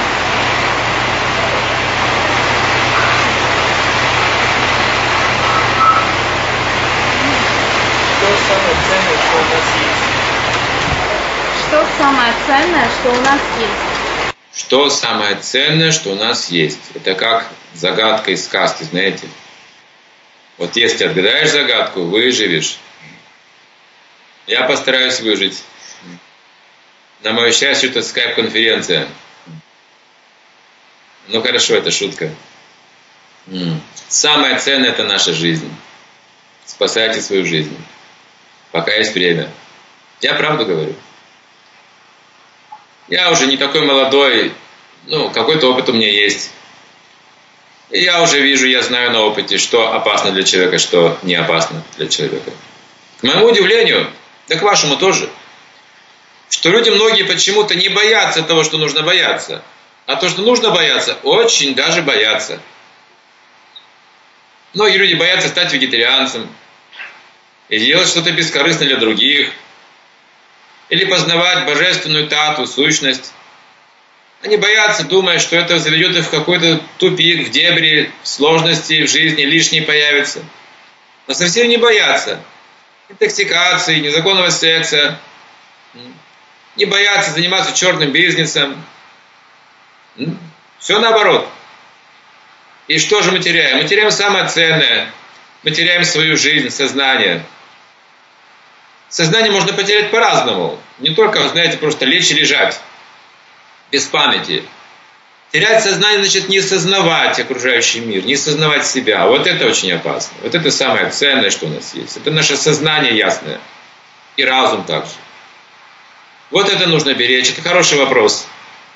Что самое ценное, что у нас есть? Что самое ценное, что у нас есть? Что самое ценное, что у нас есть? Это как загадка из сказки, знаете? Вот если отгадаешь загадку, выживешь. Я постараюсь выжить. На мое счастье, это скайп-конференция. Ну хорошо, это шутка. Самое ценное – это наша жизнь. Спасайте свою жизнь. Пока есть время. Я правду говорю. Я уже не такой молодой. Ну, какой-то опыт у меня есть. И я уже вижу, я знаю на опыте, что опасно для человека, что не опасно для человека. К моему удивлению, да к вашему тоже, что люди многие почему-то не боятся того, что нужно бояться. А то, что нужно бояться, очень даже боятся. Многие люди боятся стать вегетарианцем и делать что-то бескорыстное для других, или познавать божественную тату, сущность. Они боятся, думая, что это заведет их в какой-то тупик, в дебри, сложности в жизни, лишние появятся. Но совсем не боятся интоксикации, незаконного секса, не боятся заниматься черным бизнесом. Все наоборот. И что же мы теряем? Мы теряем самое ценное. Мы теряем свою жизнь, сознание. Сознание можно потерять по-разному. Не только, знаете, просто лечь и лежать. Без памяти. Терять сознание значит не сознавать окружающий мир, не сознавать себя. Вот это очень опасно. Вот это самое ценное, что у нас есть. Это наше сознание ясное. И разум также. Вот это нужно беречь. Это хороший вопрос.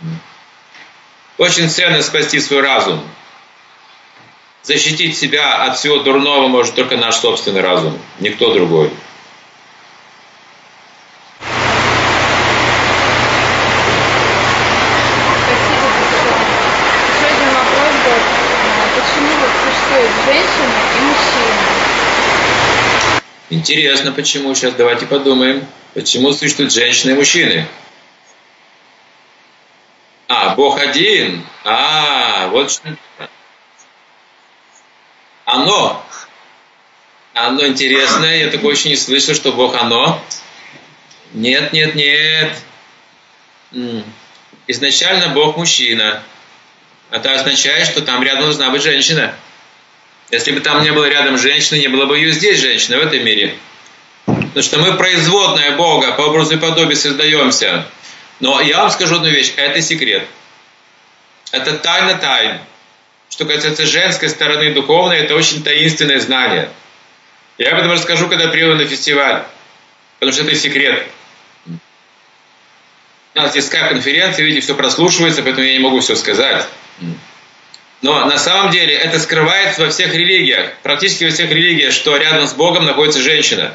Очень ценно спасти свой разум. Защитить себя от всего дурного может только наш собственный разум. Никто другой. Женщина и мужчина. Интересно, почему? Сейчас давайте подумаем. Почему существуют женщины и мужчины? А, Бог один. А, вот что. Оно. Оно интересное. Я такое еще не слышал, что Бог оно. Нет, нет, нет. Изначально Бог мужчина. Это означает, что там рядом должна быть женщина. Если бы там не было рядом женщины, не было бы ее здесь женщины, в этом мире. Потому что мы производная Бога, по образу и подобию создаемся. Но я вам скажу одну вещь, это секрет. Это тайна тайн. Что касается женской стороны духовной, это очень таинственное знание. Я об этом расскажу, когда приеду на фестиваль. Потому что это секрет. У нас здесь скайп-конференция, видите, все прослушивается, поэтому я не могу все сказать. Но на самом деле это скрывается во всех религиях, практически во всех религиях, что рядом с Богом находится женщина.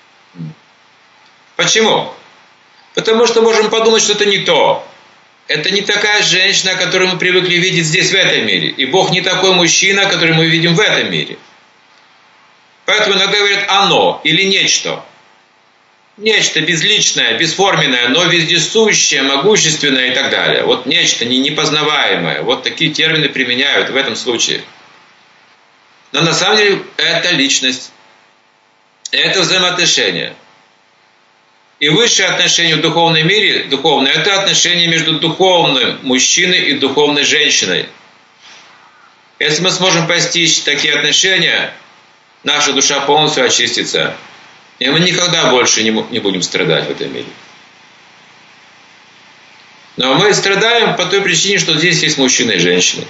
Почему? Потому что можем подумать, что это не то. Это не такая женщина, которую мы привыкли видеть здесь, в этом мире. И Бог не такой мужчина, который мы видим в этом мире. Поэтому иногда говорят «оно» или «нечто». Нечто безличное, бесформенное, но вездесущее, могущественное и так далее. Вот нечто непознаваемое. Вот такие термины применяют в этом случае. Но на самом деле это личность. Это взаимоотношения. И высшее отношение в духовном мире, духовное, это отношение между духовным мужчиной и духовной женщиной. Если мы сможем постичь такие отношения, наша душа полностью очистится. И мы никогда больше не будем страдать в этом мире. Но мы страдаем по той причине, что здесь есть мужчина и женщина.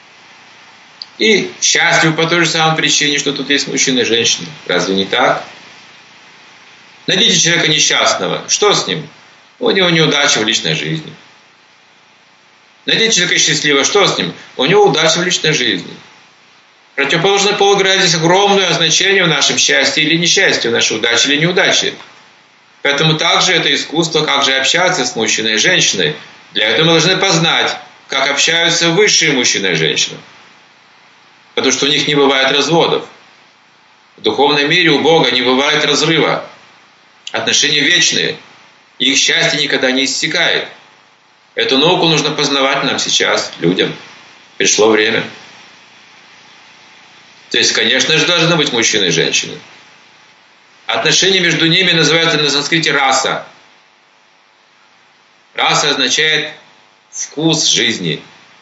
И счастливы по той же самой причине, что тут есть мужчина и женщина. Разве не так? Найдите человека несчастного. Что с ним? У него неудача в личной жизни. Найдите человека счастливого. Что с ним? У него удача в личной жизни. Противоположный пол играет здесь огромное значение в нашем счастье или несчастье, в нашей удаче или неудаче. Поэтому также это искусство, как же общаться с мужчиной и женщиной. Для этого мы должны познать, как общаются высшие мужчина и женщина. Потому что у них не бывает разводов. В духовном мире у Бога не бывает разрыва. Отношения вечные. Их счастье никогда не иссякает. Эту науку нужно познавать нам сейчас, людям. Пришло время. То есть, конечно же, должны быть мужчины и женщины. Отношения между ними называются на санскрите раса. Раса означает вкус жизни.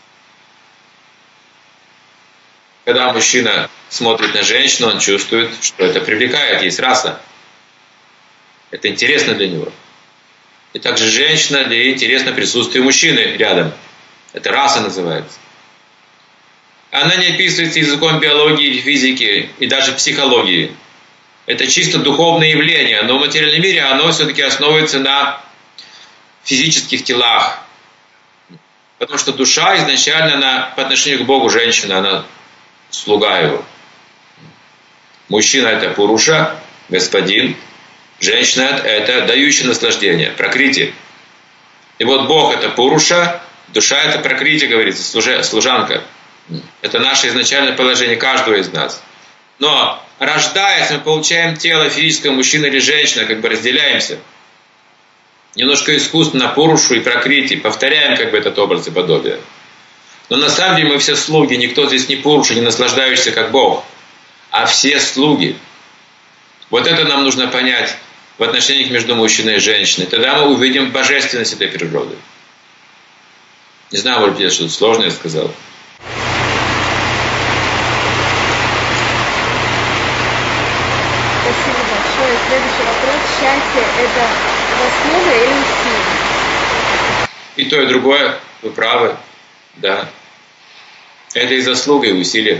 Когда мужчина смотрит на женщину, он чувствует, что это привлекает, есть раса. Это интересно для него. И также женщина, для нее интересно присутствие мужчины рядом. Это раса называется. Она не описывается языком биологии, физики и даже психологии. Это чисто духовное явление, но в материальном мире оно все-таки основывается на физических телах. Потому что душа изначально она, по отношению к Богу женщина, она слуга его. Мужчина это пуруша, господин. Женщина это дающий наслаждение, пракрити. И вот Бог это пуруша, душа это пракрити, говорится, служанка. Это наше изначальное положение каждого из нас. Но рождаясь, мы получаем тело физическое, мужчина или женщина, как бы разделяемся. Немножко искусственно пурушу и пракрити, повторяем как бы этот образ и подобие. Но на самом деле мы все слуги, никто здесь не пуруша, не наслаждающийся как Бог, а все слуги. Вот это нам нужно понять в отношениях между мужчиной и женщиной. Тогда мы увидим божественность этой природы. Не знаю, может быть, я что-то сложное сказал. Спасибо большое. Следующий вопрос. Счастье – это заслуга или усилие? И то, и другое. Вы правы. Да. Это и заслуга, и усилие.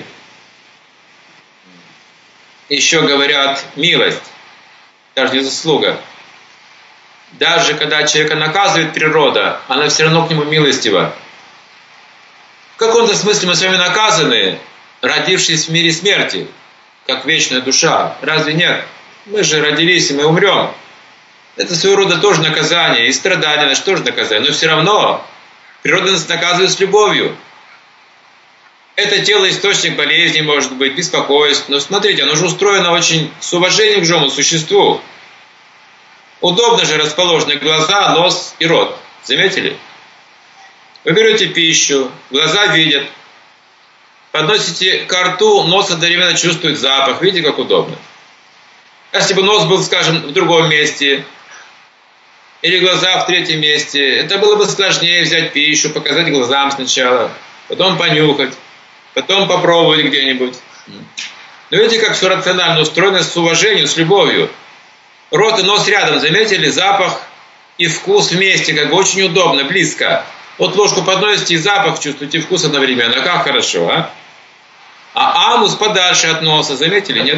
Еще говорят милость. Даже не заслуга. Даже когда человека наказывает природа, она все равно к нему милостива. В каком-то смысле мы с вами наказаны, родившись в мире смерти, как вечная душа. Разве нет? Мы же родились, и мы умрем. Это своего рода тоже наказание, и страдания, это тоже наказание. Но все равно природа нас наказывает с любовью. Это тело источник болезни, может быть, беспокойств. Но смотрите, оно же устроено очень с уважением к живому существу. Удобно же расположены глаза, нос и рот. Заметили? Вы берете пищу, глаза видят, подносите ко рту, нос одновременно чувствует запах. Видите, как удобно? Если бы нос был, скажем, в другом месте, или глаза в третьем месте, это было бы сложнее взять пищу, показать глазам сначала, потом понюхать, потом попробовать где-нибудь. Но видите, как все рационально устроено с уважением, с любовью. Рот и нос рядом, заметили? Запах и вкус вместе, как бы очень удобно, близко. Вот ложку подносите и запах чувствуете, и вкус одновременно. Как хорошо, а? А анус подальше от носа, заметили, нет?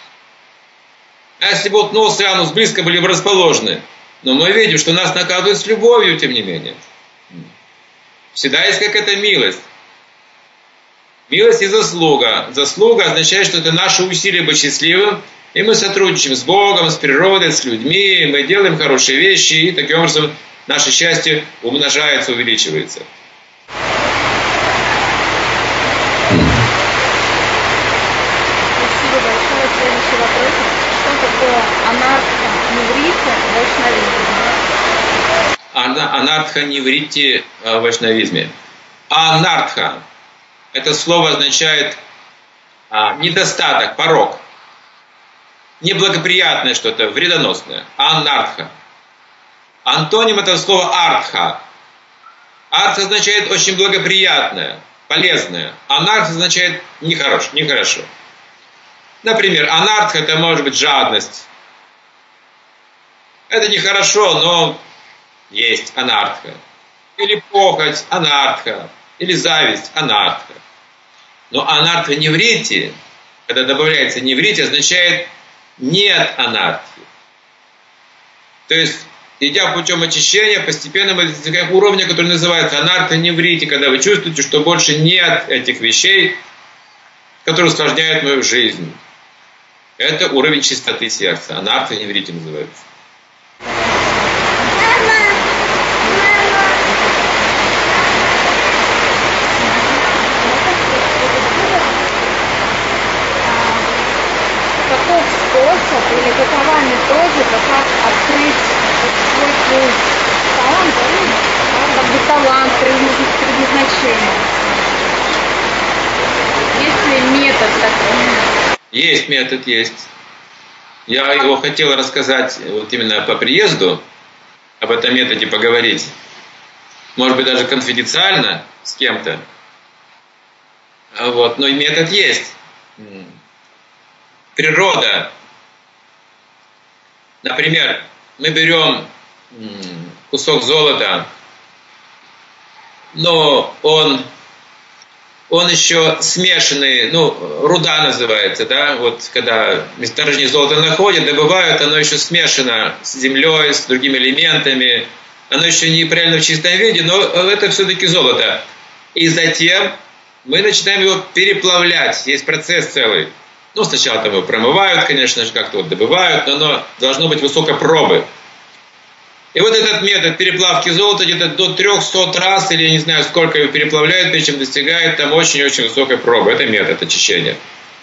А если бы вот нос и анус близко были бы расположены, но мы видим, что нас наказывают с любовью, тем не менее. Всегда есть какая-то милость. Милость и заслуга. Заслуга означает, что это наше усилие быть счастливым, и мы сотрудничаем с Богом, с природой, с людьми, мы делаем хорошие вещи, и таким образом наше счастье умножается, увеличивается. Спасибо большое. Следующий вопрос. Что такое анартха неврити в вайшнавизме? Анартха неврити в вайшнавизме. Анартха. Это слово означает а, недостаток, порок. Неблагоприятное что-то, вредоносное. Анартха. Антоним этого слова артха. Артха означает очень благоприятное, полезное. Анартха означает нехорошо, нехорошо. Например, анартха это может быть жадность. Это нехорошо, но есть анартха. Или похоть, анартха. Или зависть, анартха. Но анартха неврити, когда добавляется неврити, означает нет анархии. То есть, идя путем очищения, постепенно мы достигаем уровня, который называется анартха неврити, когда вы чувствуете, что больше нет этих вещей, которые усложняют мою жизнь. Это уровень чистоты сердца. Анартха неврити называется. Каков способ или какова методика, как открыть свой путь? Талант, как бы талант, предназначение. Есть ли метод такой? Есть метод, есть. Я его хотел рассказать вот именно по приезду, об этом методе поговорить. Может быть, даже конфиденциально с кем-то. Вот, но и метод есть. Природа. Например, мы берем кусок золота, но он, он еще смешанный, ну, руда называется, да, вот когда месторождение золота находят, добывают, оно еще смешано с землей, с другими элементами, оно еще не правильно в чистом виде, но это все-таки золото. И затем мы начинаем его переплавлять, есть процесс целый. Ну, сначала там его промывают, конечно же, как-то вот добывают, но оно должно быть высокой пробы. И вот этот метод переплавки золота где-то до трехсот раз, или я не знаю, сколько его переплавляют, прежде чем достигает там очень-очень высокой пробы. Это метод очищения.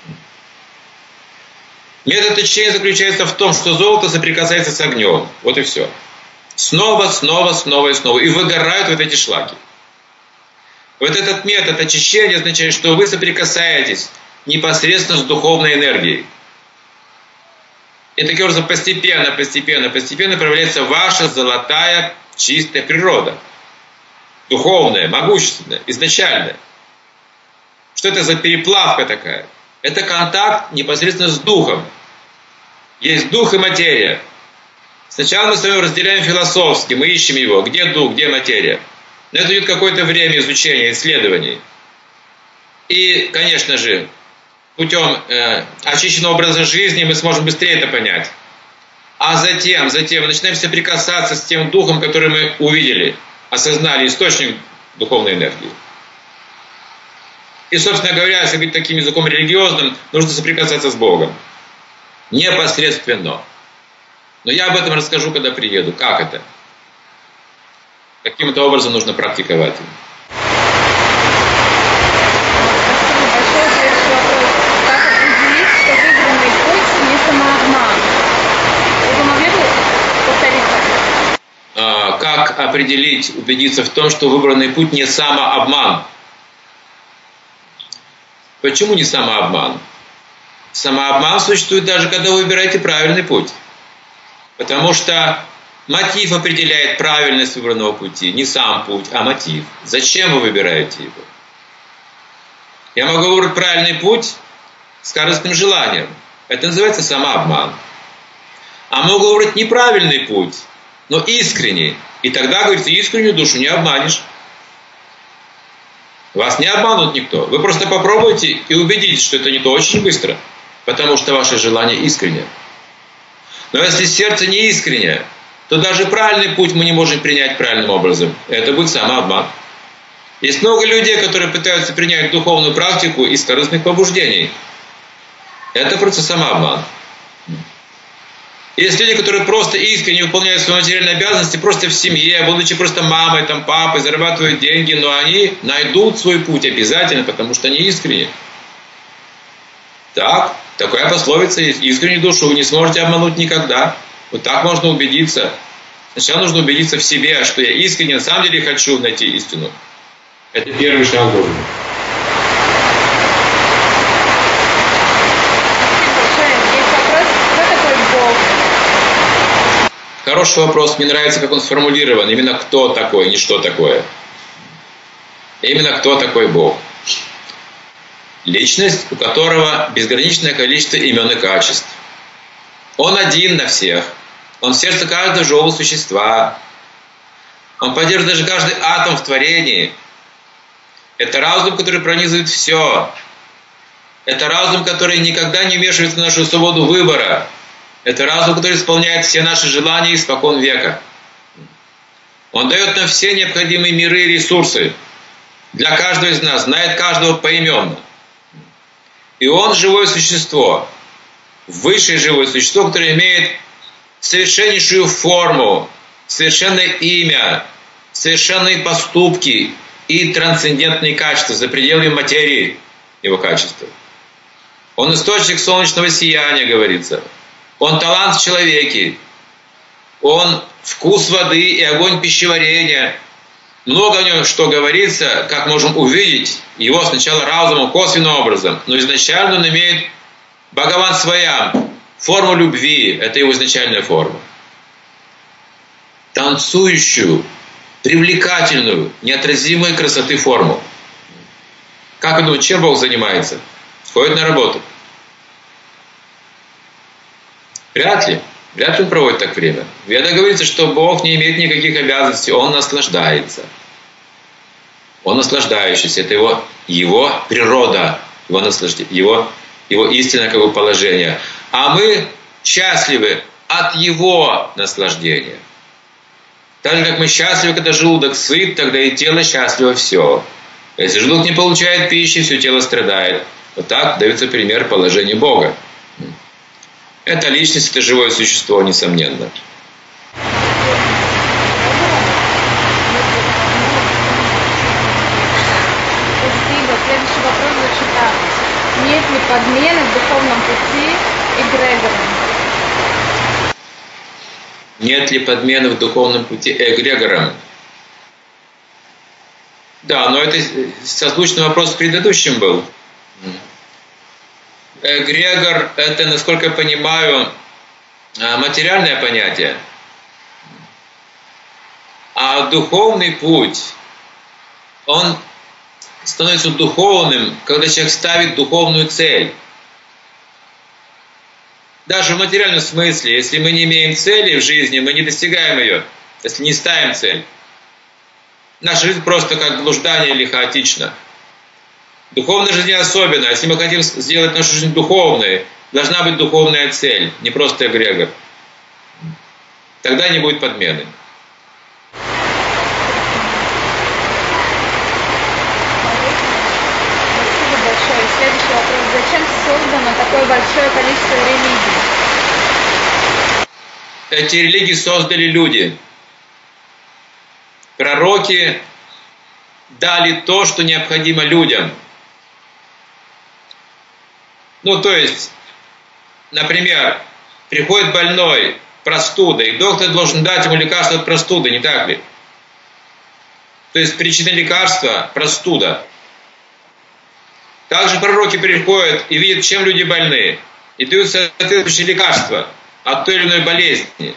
Метод очищения заключается в том, что золото соприкасается с огнем. Вот и все. Снова, снова, снова и снова. И выгорают вот эти шлаки. Вот этот метод очищения означает, что вы соприкасаетесь непосредственно с духовной энергией. И таким образом постепенно, постепенно, постепенно проявляется ваша золотая, чистая природа. Духовная, могущественная, изначальная. Что это за переплавка такая? Это контакт непосредственно с духом. Есть дух и материя. Сначала мы с вами разделяем философски, мы ищем его, где дух, где материя. Но это идет какое-то время изучения, исследований. И, конечно же, путем э, очищенного образа жизни мы сможем быстрее это понять. А затем, затем начинаем соприкасаться с тем духом, который мы увидели, осознали источник духовной энергии. И, собственно говоря, если быть таким языком религиозным, нужно соприкасаться с Богом. Непосредственно. Но я об этом расскажу, когда приеду. Как это? Каким-то образом нужно практиковать. Как определить, убедиться в том, что выбранный путь не самообман? Почему не самообман? Самообман существует даже, когда вы выбираете правильный путь. Потому что мотив определяет правильность выбранного пути. Не сам путь, а мотив. Зачем вы выбираете его? Я могу выбрать правильный путь с корыстным желанием. Это называется самообман. А могу выбрать неправильный путь, но искренний. И тогда, говорится, искреннюю душу не обманешь. Вас не обманут никто. Вы просто попробуйте и убедитесь, что это не то очень быстро. Потому что ваше желание искреннее. Но если сердце не искреннее, то даже правильный путь мы не можем принять правильным образом. Это будет самообман. Есть много людей, которые пытаются принять духовную практику из корыстных побуждений. Это просто самообман. Есть люди, которые просто искренне выполняют свои материальные обязанности просто в семье, будучи просто мамой, там, папой, зарабатывают деньги, но они найдут свой путь обязательно, потому что они искренне. Так, такая пословица есть. Искреннюю душу вы не сможете обмануть никогда. Вот так можно убедиться. Сначала нужно убедиться в себе, что я искренне на самом деле хочу найти истину. Это первый шаг в жизни. Хороший вопрос. Мне нравится, как он сформулирован. Именно кто такой, не что такое. Именно кто такой Бог. Личность, у которого безграничное количество имен и качеств. Он один на всех. Он в сердце каждого живого существа. Он поддерживает даже каждый атом в творении. Это разум, который пронизывает все. Это разум, который никогда не вмешивается в нашу свободу выбора. Это разум, который исполняет все наши желания испокон века. Он дает нам все необходимые миры и ресурсы для каждого из нас, знает каждого поименно. И он живое существо, высшее живое существо, которое имеет совершеннейшую форму, совершенное имя, совершенные поступки и трансцендентные качества за пределами материи его качества. Он источник солнечного сияния, говорится. Он талант в человеке. Он вкус воды и огонь пищеварения. Много о нем что говорится, как можем увидеть его сначала разумом, косвенным образом, но изначально он имеет Бхагаван Сваям, форму любви, это его изначальная форма. Танцующую, привлекательную, неотразимой красоты форму. Как вы думаете, чем Бог занимается? Ходит на работу. Вряд ли. Вряд ли он проводит так время. В Ведах говорится, что Бог не имеет никаких обязанностей, Он наслаждается. Он наслаждающийся. Это его, его природа, его наслаждение, его, его истинное как бы положение. А мы счастливы от Его наслаждения. Так же, как мы счастливы, когда желудок сыт, тогда и тело счастливо все. Если желудок не получает пищи, все тело страдает. Вот так дается пример положения Бога. Это личность, это живое существо, несомненно. Спасибо. Следующий вопрос звучит так. Нет ли подмены в духовном пути эгрегорам? Нет ли подмены в духовном пути эгрегорам? Да, но это созвучный вопрос с предыдущим был. Эгрегор – это, насколько я понимаю, материальное понятие. А духовный путь, он становится духовным, когда человек ставит духовную цель. Даже в материальном смысле, если мы не имеем цели в жизни, мы не достигаем ее, если не ставим цель. Наша жизнь просто как блуждание или хаотична. Духовная жизнь особенно. Если мы хотим сделать нашу жизнь духовной, должна быть духовная цель, не просто эгрегор. Тогда не будет подмены. Спасибо большое. Следующий вопрос. Зачем создано такое большое количество религий? Эти религии создали люди. Пророки дали то, что необходимо людям. Ну, то есть, например, приходит больной простудой, и доктор должен дать ему лекарство от простуды, не так ли? То есть, причина лекарства – простуда. Также пророки приходят и видят, чем люди больны, и дают соответствующие лекарства от той или иной болезни.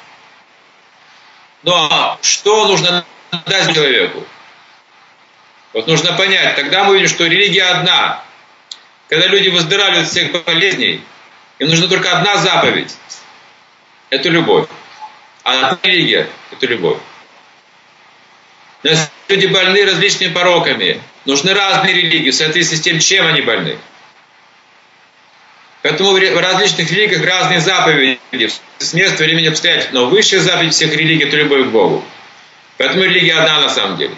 Но что нужно дать человеку? Вот нужно понять, тогда мы видим, что религия одна. Когда люди выздоравливают от всех болезней, им нужна только одна заповедь. Это любовь. А одна религия – это любовь. Но если люди больны различными пороками, нужны разные религии в соответствии с тем, чем они больны. Поэтому в различных религиях разные заповеди с места, времени, обстоятельств. Но высшая заповедь всех религий – это любовь к Богу. Поэтому религия одна на самом деле.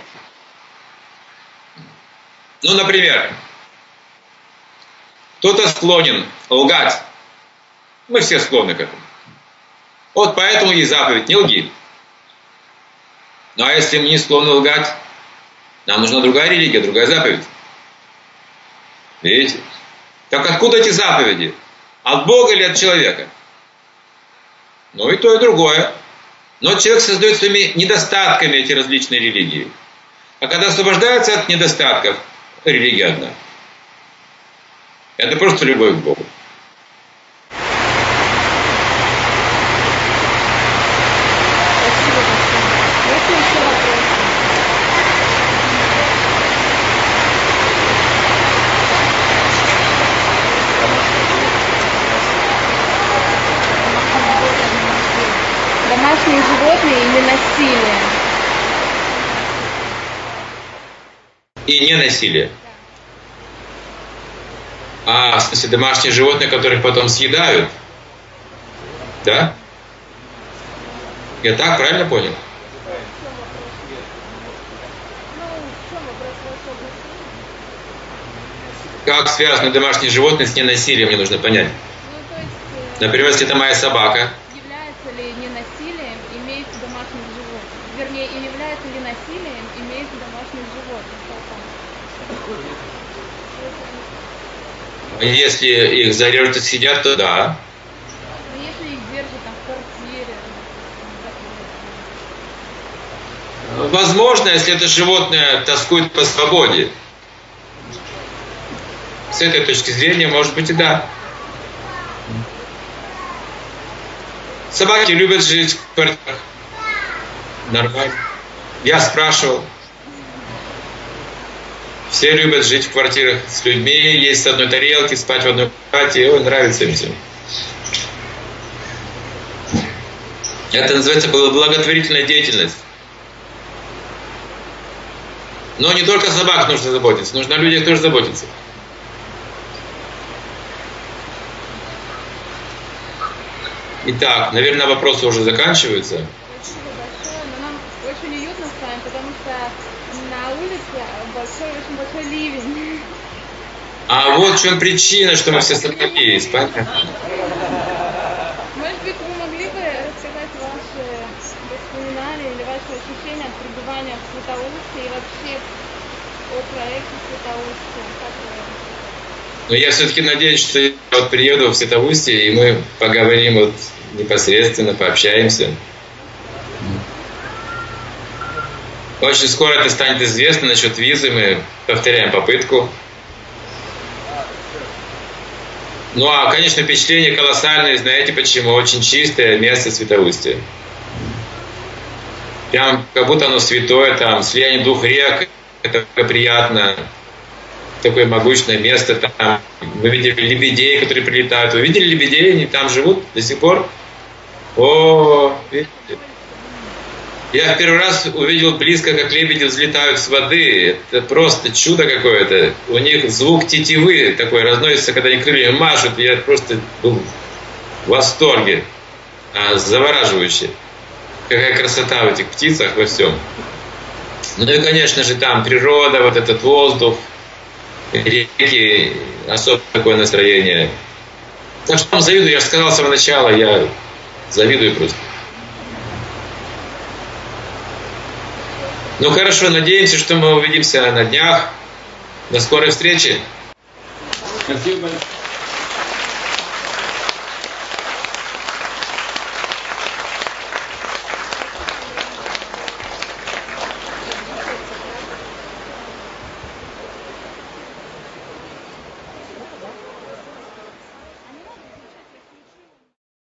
Ну, например, кто-то склонен лгать. Мы все склонны к этому. Вот поэтому есть заповедь: не лги. Ну а если мы не склонны лгать, нам нужна другая религия, другая заповедь. Видите? Так откуда эти заповеди? От Бога или от человека? Ну и то, и другое. Но человек создает своими недостатками эти различные религии. А когда освобождается от недостатков, религия одна. Это просто любовь к Богу. Спасибо большое. Есть ли еще вопросы? Домашние животные или насилие? И не насилие. А, в смысле, домашние животные, которых потом съедают. Да? Я так правильно понял? Как связаны домашние животные с ненасилием, мне нужно понять. Ну, то есть, э, Например, если это моя собака. является ли ненасилием иметь домашних животных? Вернее, и является ли насилием иметь домашних животных? Как там? Если их зарежут и съедят, то да. Ну, если их держат там в квартире. Возможно, если это животное тоскует по свободе. С этой точки зрения, может быть, и да. Собаки любят жить в квартирах. Нормально. Я спрашивал. Все любят жить в квартирах с людьми, есть с одной тарелки, спать в одной кровати. Ой, нравится им всем. Это называется благотворительная деятельность. Но не только о собаках нужно заботиться, нужно о людях тоже заботиться. Итак, наверное, вопросы уже заканчиваются. Спасибо большое, но нам очень уютно с вами, потому что на улице большой, очень большой ливень. А вот в чем причина, что мы все собрались, понятно? Может быть, вы могли бы рассказать ваши воспоминания или ваши ощущения от пребывания в Златоусте и вообще о проекте Златоусте? Как вы... Но я все-таки надеюсь, что я вот приеду в Златоустье, и мы поговорим вот непосредственно, пообщаемся. Очень скоро это станет известно насчет визы, мы повторяем попытку. Ну а, конечно, впечатление колоссальное, знаете почему? Очень чистое место Златоустье. Прям как будто оно святое, там слияние двух рек, это приятно. Такое могучное место там. Мы видели лебедей, которые прилетают. Вы видели лебедей? Они там живут до сих пор? О, видите? Я в первый раз увидел близко, как лебеди взлетают с воды. Это просто чудо какое-то. У них звук тетивы такой разносится, когда они крыльями машут. Я просто был в восторге. А, завораживающе. Какая красота в этих птицах, во всем. Ну и, конечно же, там природа, вот этот воздух. Реки, особое такое настроение. Так что вам завидую, я же сказал с самого начала, я завидую просто. Ну хорошо, надеемся, что мы увидимся на днях. До скорой встречи. Спасибо большое.